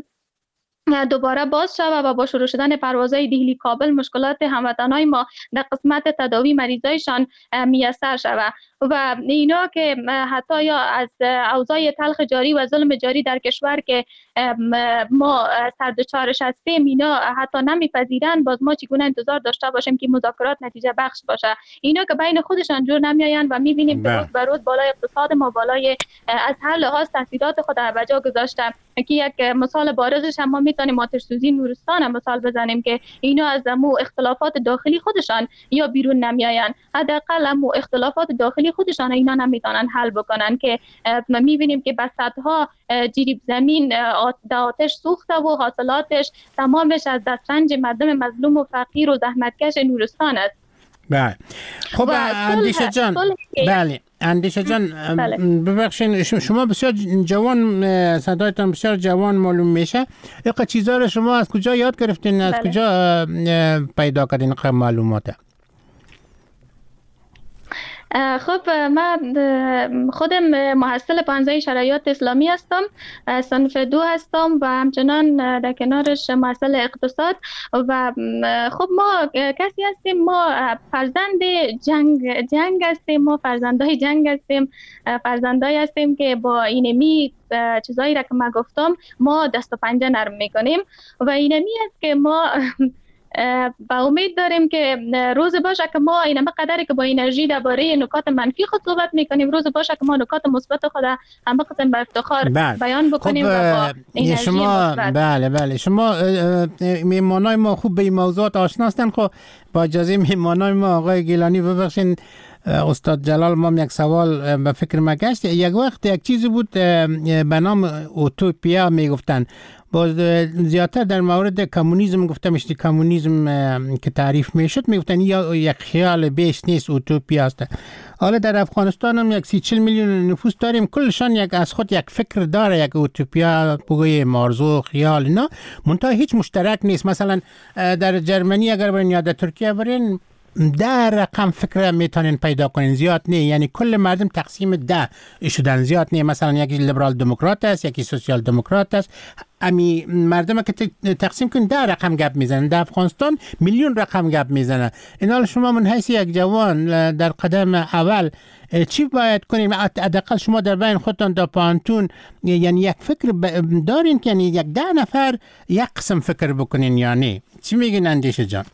Q: دوباره باز شود و با شروع شدن پروازهای دهلی کابل مشکلات هموطنان ما در قسمت تداوی مریضایشان میسر شود و اینا که حتی یا از اوضاع تلخ جاری و ظلم جاری در کشور که ما سردچارش هستیم اینا حتی نمیپذیرن، باز ما چگونه انتظار داشته باشیم که مذاکرات نتیجه بخش باشه؟ اینا که بین خودشان جور نمیآیند و میبینیم که روز به روز بالای اقتصاد ما بالای از هر لحاظ تاثیرات خود را به جا گذاشته که یک مثال بارزش هم ما میتونیم آتش سوزی نورستان هم مثال بزنیم که اینا از امو اختلافات داخلی خودشان یا بیرون نمیاین، حداقل امو اختلافات داخلی خودشان اینا نمیتونن حل بکنن که میبینیم که بساطها جریب زمین آتش سوخته و حاصلاتش تمامش از دسترنج مردم مظلوم و فقیر و زحمتکش نورستان است.
D: بله. خب اندیشه جان، بله اندیشه جان، ببخشید شما بسیار جوان، صدایتان بسیار جوان معلوم میشه. یک چیزا رو شما از کجا یاد گرفتین؟ از کجا پیدا کردین این معلومات؟
Q: خب من خودم محصل پانزه شرایط اسلامی هستم، صنف 2 هستم و همچنان در کنارش محصل اقتصاد. و خب ما کسی هستیم، ما فرزند جنگ هستیم، ما فرزندای جنگ هستیم، فرزندای هستیم که با اینمی چیزایی را که من گفتم ما دست و پنجه نرم میکنیم و اینمی است که ما با امید داریم که روز باشه که ما اینم قدری که با انرژی درباره نکات منفی خود صحبت میکنیم، روز باشه که ما نکات مثبت خود همه قسم با افتخار بیان بکنیم.
D: خب
Q: و با انرژی
D: شما
Q: مثبت.
D: بله شما میهمانای ما خوب به این موضوعات آشنا هستن. خب با اجازه میهمانای ما آقای گیلانی، ببخشید استاد جلال، ما یک سوال به فکر ما گشت. یک وقت یک چیزی بود به نام اوتوپیا میگفتن، باز زیادتر در مورد کمونیسم گفتم، اشتی کمونیسم که تعریف میشد میگفتن یا یک خیال بیش نیست، اوتوپیا است. حالا در افغانستان هم یک 30-40 میلیون نفوس داریم، کلشان یک از خود یک فکر داره، یک اوتوپیا بگوی مارزو خیال، نه منتها هیچ مشترک نیست. مثلا در جرمنی اگر برین یا در ترکیه برین 10 رقم فکر میتونین پیدا کنین، زیاد نه، یعنی کل مردم تقسیم 10 شدن، زیاد نه. مثلا یکی لیبرال دموکرات است، یکی سوسیال دموکرات است. امی مردم که تقسیم کن 10 رقم گپ میزنن، در افغانستان میلیون رقم گپ میزنن. اینا شما من حیث یک جوان در قدم اول چی باید کنیم؟ حداقل شما در بین خودتان در پانتون یعنی یک فکر دارین که یعنی یک 10 نفر یک قسم فکر بکنین، یعنی چی میگین اندیشه جان؟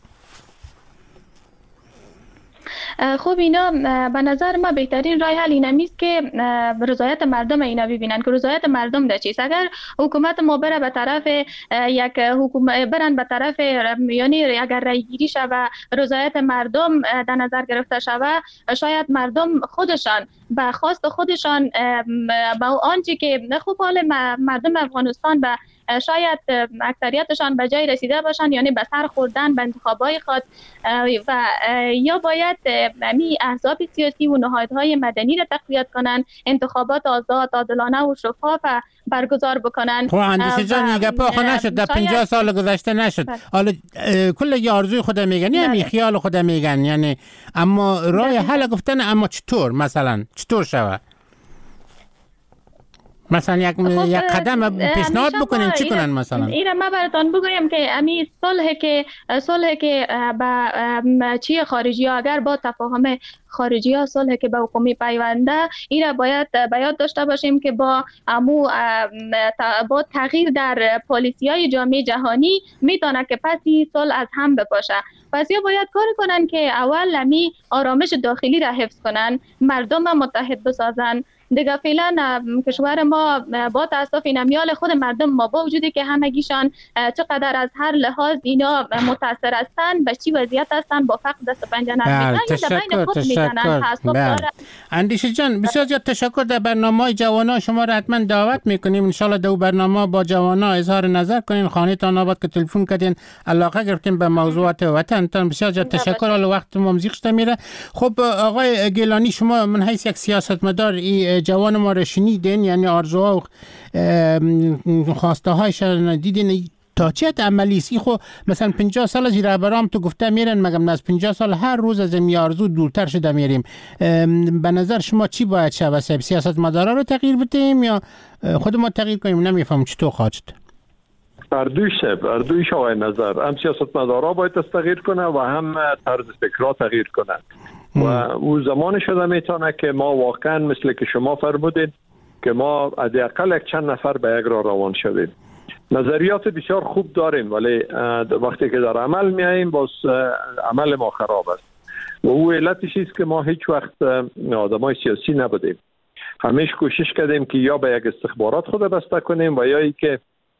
Q: خب اینا به نظر ما بهترین راه حل اینمی است که رضایت مردم اینا ببینن که رضایت مردم در چیست. اگر حکومت ما بره به طرف یک برن به طرف یعنی اگر رای گیری شوه رضایت مردم در نظر گرفته شوه، شاید مردم خودشان به خواست خودشان با آنچه که خوب حال مردم افغانستان به شاید اکثریتشان به جای رسیده باشند، یعنی به سر خوردن به انتخابای خود و یا باید می احزاب سیاسی و نهادهای مدنی را تقویت کنند، انتخابات آزاد، عادلانه و شفاف برگزار بکنن.
D: خب اندیشه جان میگه پاخو نشد، در 50 سال گذشته نشد. حالا کل یه آرزوی خود میگن، یعنی خیال خود میگن، یعنی اما راه حل گفتن، اما چطور مثلا چطور شود؟ مثلا یک قدم پیشنهاد بکنین چی کنن مثلا؟
Q: اینا ما براتون بگویم که امی صلح که با چی خارجی ها، اگر با تفاهم خارجی ها صلح که به حکومت پیونده، اینا باید بیاد داشته باشیم که با تغییر در پالیسی های جامعه جهانی میتونه که پسی صلح از هم بپاشه. پس یا باید کار کنن که اول امی آرامش داخلی را حفظ کنن، مردم متحد بسازن. دیگه فعلا کشور ما با تاسف اینمیال خود مردم ما با وجودی که همگیشان چقدر از هر لحاظ اینا متاثر هستن، به چی وضعیت هستن، با فقر دست پنجه نرم
D: میزنن. اندیشه جان بسیار زیاد تشکر. در برنامه جوانا شما را حتما دعوت میکنیم، ان شاء الله در برنامه با جوانا اظهار نظر کنین، خانه تان آباد که تلفن کردین، علاقه گرفتین به موضوعات وطن تان. بسیار زیاد تشکر. حالا وقت ما مزیقش میره. خب آقای گیلانی، شما من حیث یک سیاستمدار جوان ما را شنیدین، یعنی آرزوها و خواسته هایش دیدین، تا چه عملی است؟ خب مثلا 50 سال از رهبرام تو گفته میرن، مگم از 50 سال هر روز از این آرزو دورتر شده میریم. به نظر شما چی باید شود؟ سیاستمدارا رو تغییر بدیم یا خود ما تغییر کنیم؟ نمیفهم چطور خواست.
H: اردویش آقای نظر، هم سیاستمدارا باید تغییر کنه و هم طرز فکرها تغییر کنه و او زمان شده میتونه که ما واقعا مثل که شما فرمودید که ما حداقل یک چند نفر به یک راه روان شویم. نظریات بسیار خوب داریم ولی وقتی که در عمل میاییم باز عمل ما خراب است و او علتش است که ما هیچ وقت آدمای سیاسی نبودیم. همیشه کوشش کردیم که یا به یک استخبارات خود بسته کنیم و یا ای که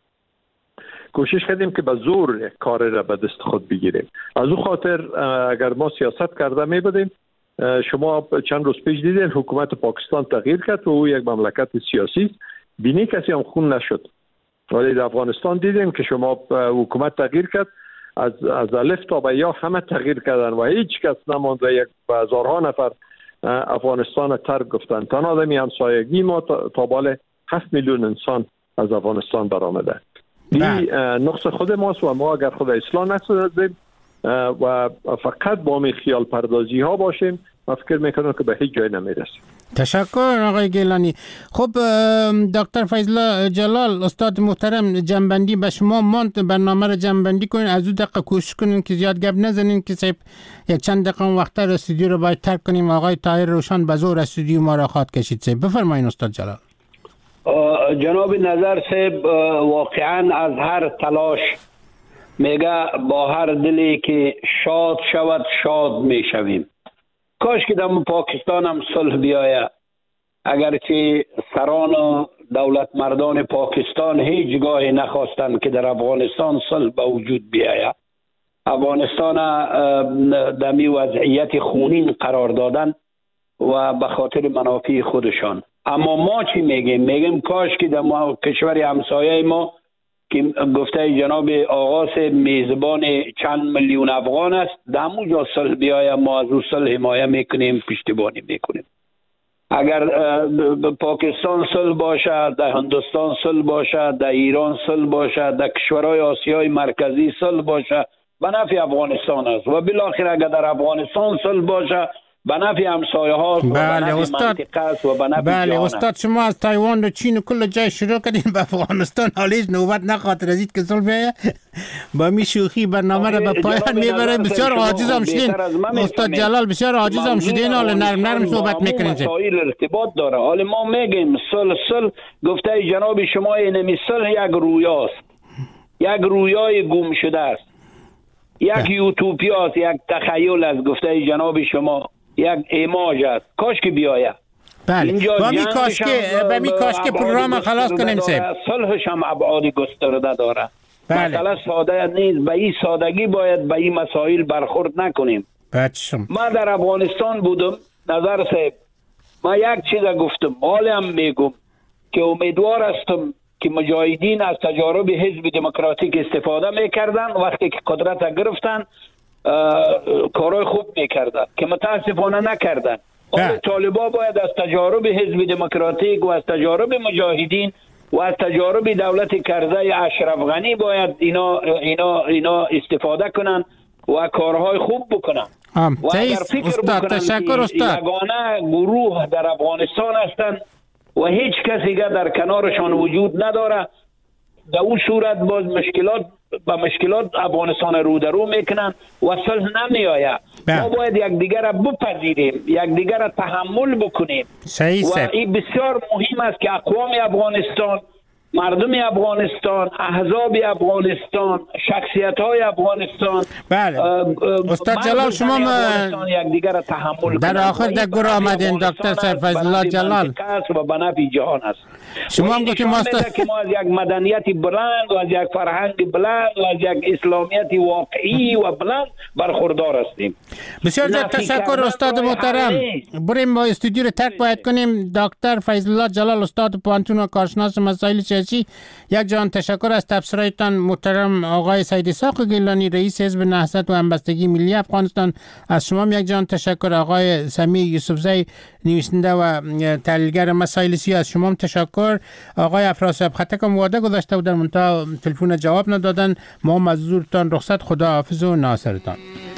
H: کوشش کردیم که به زور کار را به دست خود بگیریم. از او خاطر اگر ما سیاست کرده می بودیم، شما چند روز پیش دیدین حکومت پاکستان تغییر کرد و او یک مملکت سیاسی بینی کسی هم خون نشد. ولی در افغانستان دیدیم که شما حکومت تغییر کرد، از الف تا به یا همه تغییر کردن و هیچ کس نماند و یک هزارها نفر افغانستان ترک گفتن. تنها دمی همسایگی ما تا بال 7 میلیون انسان از افغانستان برآمده. این نقص خود ماست و ما اگر خود اصلاح نسازیم و فقط با می خیال پردازی ها باشیم، من فکر میکنم که به هیچ جای نمیرسیم.
D: تشکر آقای گیلانی. خب دکتر فیض الله جلال، استاد محترم، جنبندی به شما ماند، برنامه را جنبندی کنین، از او دقیقه کوشش کنین که زیاد گپ نزنین که صاحب یک چند دقیقه وقت استودیو رو باید ترک کنیم. آقای طاهر روشن به زور استودیو ما را خواد کشید. صاحب بفرمایید استاد جلال.
E: جناب نظر صاحب واقعا از هر تلاش میگه با هر دلی که شاد شود شاد میشویم. کاش که در پاکستان هم صلح بیاید. اگرچه سران و دولت مردان پاکستان هیچگاه نخواستند که در افغانستان صلح به وجود بیاید. افغانستان در می وضعیت خونین قرار دادن و به خاطر منافع خودشان. اما ما چی میگیم؟ میگیم کاش که در کشور همسایه ما که گفته جناب آقاس میزبان چند میلیون افغان است، در همونجا صلح بیاید، ما از او صلح حمایت میکنیم، پشتیبانی میکنیم. اگر پاکستان صلح باشد، در هندوستان صلح باشد، در ایران صلح باشد، در کشورهای آسیای مرکزی صلح باشد، به نفع افغانستان است و بالاخره اگر در افغانستان صلح باشد به نفع همسایه ها و به نفع منطقه است و به نفع جهان است.
D: بله استاد، شما از تایوان و چین و کل جای شروع کردین، به افغانستان حالیش نوبت نخاطر ازید که صلح بیاید. با می شوخی برنامه را به پایان میبرید. بسیار عاجز هم شدین استاد جلال، بسیار عاجز هم شدین. حالا نرم صحبت میکنین.
E: مسائل ارتباط داره. حالا ما میگیم صلح گفته جناب شما اینمی صلح یک رویاست، یک رویای گم شده است، یک یوتوپیاست، یک تخیل است. گفته جناب شما یک ایماج است. کاش که بیاید.
D: بله با می کاش که پروگرام خلاص کنیم.
E: صلحش هم ابعاد گسترده داره. مسئله ساده نیست. به این سادگی باید به این مسائل برخورد نکنیم. ما در افغانستان بودم نظر صاحب، ما یک چیز گفتم، حالا هم میگم که امیدوار هستم که مجاهدین از تجارب حزب دموکراتیک استفاده میکردن. وقتی که قدرت گرفتن کارهای خوب میکردن که متاسفانه نکردن. طالبا باید از تجارب حزب دموکراتیک و از تجارب مجاهدین و از تجارب دولت کرزی اشرف غنی باید اینا استفاده کنن و کارهای خوب بکنن. و اگر فکر بکنن که یگانه گروه در افغانستان هستند و هیچ کسی در کنارشان وجود نداره، در اون صورت باز مشکلات افغانستان رو در رو میکنن و صلح نمی آید. ما باید یکدیگر را بپذیریم، یکدیگر را تحمل بکنیم. و این بسیار مهم است که اقوام افغانستان، مردم افغانستان، احزاب افغانستان، شخصیت‌های افغانستان،
D: بله استاد جلال شما
E: یکدیگر را تحمل
D: در آخر در گروه آمدین دکتر فیض الله جلال
E: و به نفع جهان است.
D: شما هم گفتید
E: ما از یک مدنیت بلند و از یک فرهنگ بلند و از یک اسلامیت واقعی و بلند برخوردار هستیم.
D: بسیار تشکر استاد محترم. بریم با استودیو رو ترک باید کنیم. دکتر فیض الله جلال، استاد پانتون و کارشناس مسائل سیاسی، یک جان تشکر از تبصره‌تان. محترم آقای سید اسحاق گیلانی، رئیس حزب نهضت و همبستگی ملی افغانستان، از شما یک جان تشکر. آقای سمیع یوسفزی، نویسنده و تحلیلگر مسائل سیاسی، از شما هم تشکر. آقای افراز خطک هم وعده گذاشته بودن منتها تلفن جواب ندادن. ما مزدورتان رخصت، خدا حافظ و ناصرتان.